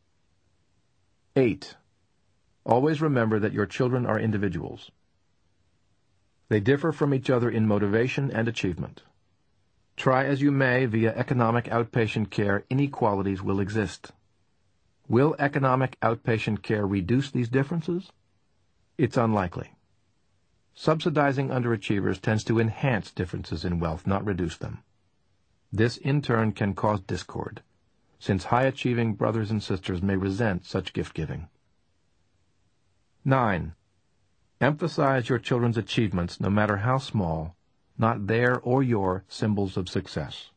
8. Always remember that your children are individuals. They differ from each other in motivation and achievement. Try as you may via economic outpatient care, inequalities will exist. Will economic outpatient care reduce these differences? It's unlikely. Subsidizing underachievers tends to enhance differences in wealth, not reduce them. This, in turn, can cause discord, since high-achieving brothers and sisters may resent such gift-giving. 9. Emphasize your children's achievements, no matter how small, not their or your symbols of success.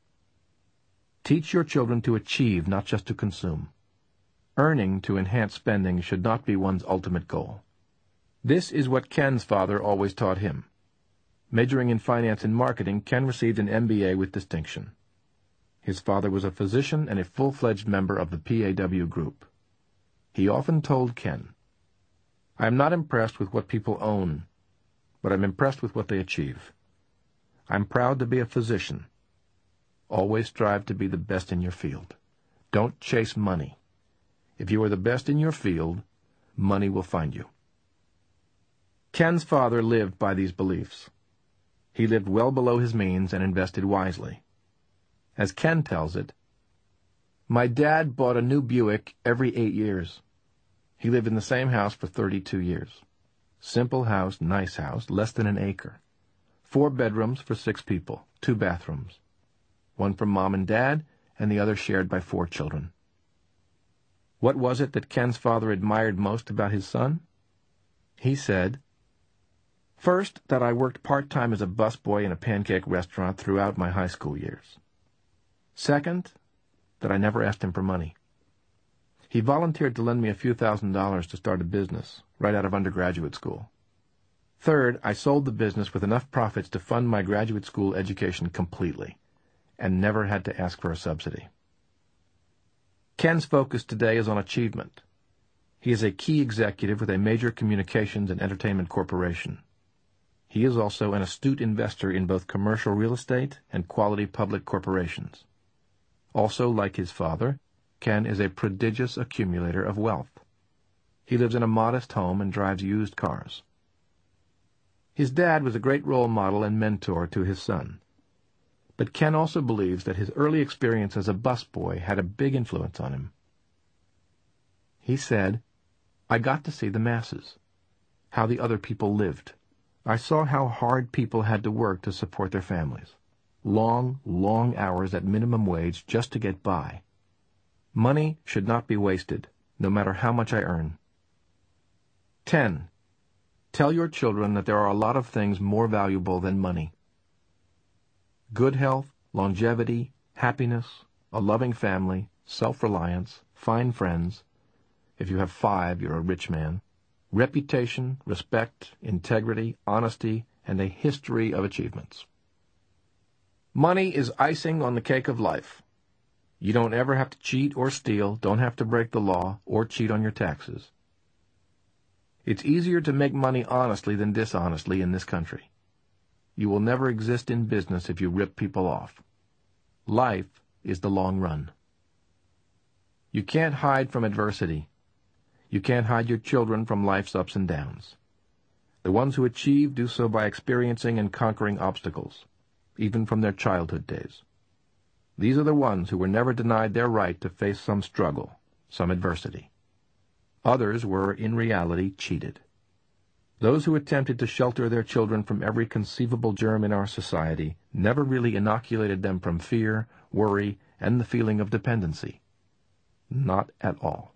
Teach your children to achieve, not just to consume. Earning to enhance spending should not be one's ultimate goal. This is what Ken's father always taught him. Majoring in finance and marketing, Ken received an MBA with distinction. His father was a physician and a full-fledged member of the PAW group. He often told Ken, "I am not impressed with what people own, but I'm impressed with what they achieve. I'm proud to be a physician. Always strive to be the best in your field. Don't chase money. If you are the best in your field, money will find you." Ken's father lived by these beliefs. He lived well below his means and invested wisely. As Ken tells it, "My dad bought a new Buick every 8 years. He lived in the same house for 32 years. Simple house, nice house, less than an acre. 4 bedrooms for 6 people, 2 bathrooms. One for Mom and Dad, and the other shared by 4 children." What was it that Ken's father admired most about his son? He said, "First, that I worked part-time as a busboy in a pancake restaurant throughout my high school years. Second, that I never asked him for money. He volunteered to lend me a few $1,000s to start a business, right out of undergraduate school. Third, I sold the business with enough profits to fund my graduate school education completely, and never had to ask for a subsidy." Ken's focus today is on achievement. He is a key executive with a major communications and entertainment corporation. He is also an astute investor in both commercial real estate and quality public corporations. Also, like his father, Ken is a prodigious accumulator of wealth. He lives in a modest home and drives used cars. His dad was a great role model and mentor to his son. But Ken also believes that his early experience as a busboy had a big influence on him. He said, "I got to see the masses, how the other people lived. I saw how hard people had to work to support their families. Long, long hours at minimum wage just to get by. Money should not be wasted, no matter how much I earn." 10. Tell your children that there are a lot of things more valuable than money. Good health, longevity, happiness, a loving family, self-reliance, fine friends. If you have 5, you're a rich man. Reputation, respect, integrity, honesty, and a history of achievements. Money is icing on the cake of life. You don't ever have to cheat or steal, don't have to break the law, or cheat on your taxes. It's easier to make money honestly than dishonestly in this country. You will never exist in business if you rip people off. Life is the long run. You can't hide from adversity. You can't hide your children from life's ups and downs. The ones who achieve do so by experiencing and conquering obstacles, even from their childhood days. These are the ones who were never denied their right to face some struggle, some adversity. Others were, in reality, cheated. Those who attempted to shelter their children from every conceivable germ in our society never really inoculated them from fear, worry, and the feeling of dependency. Not at all.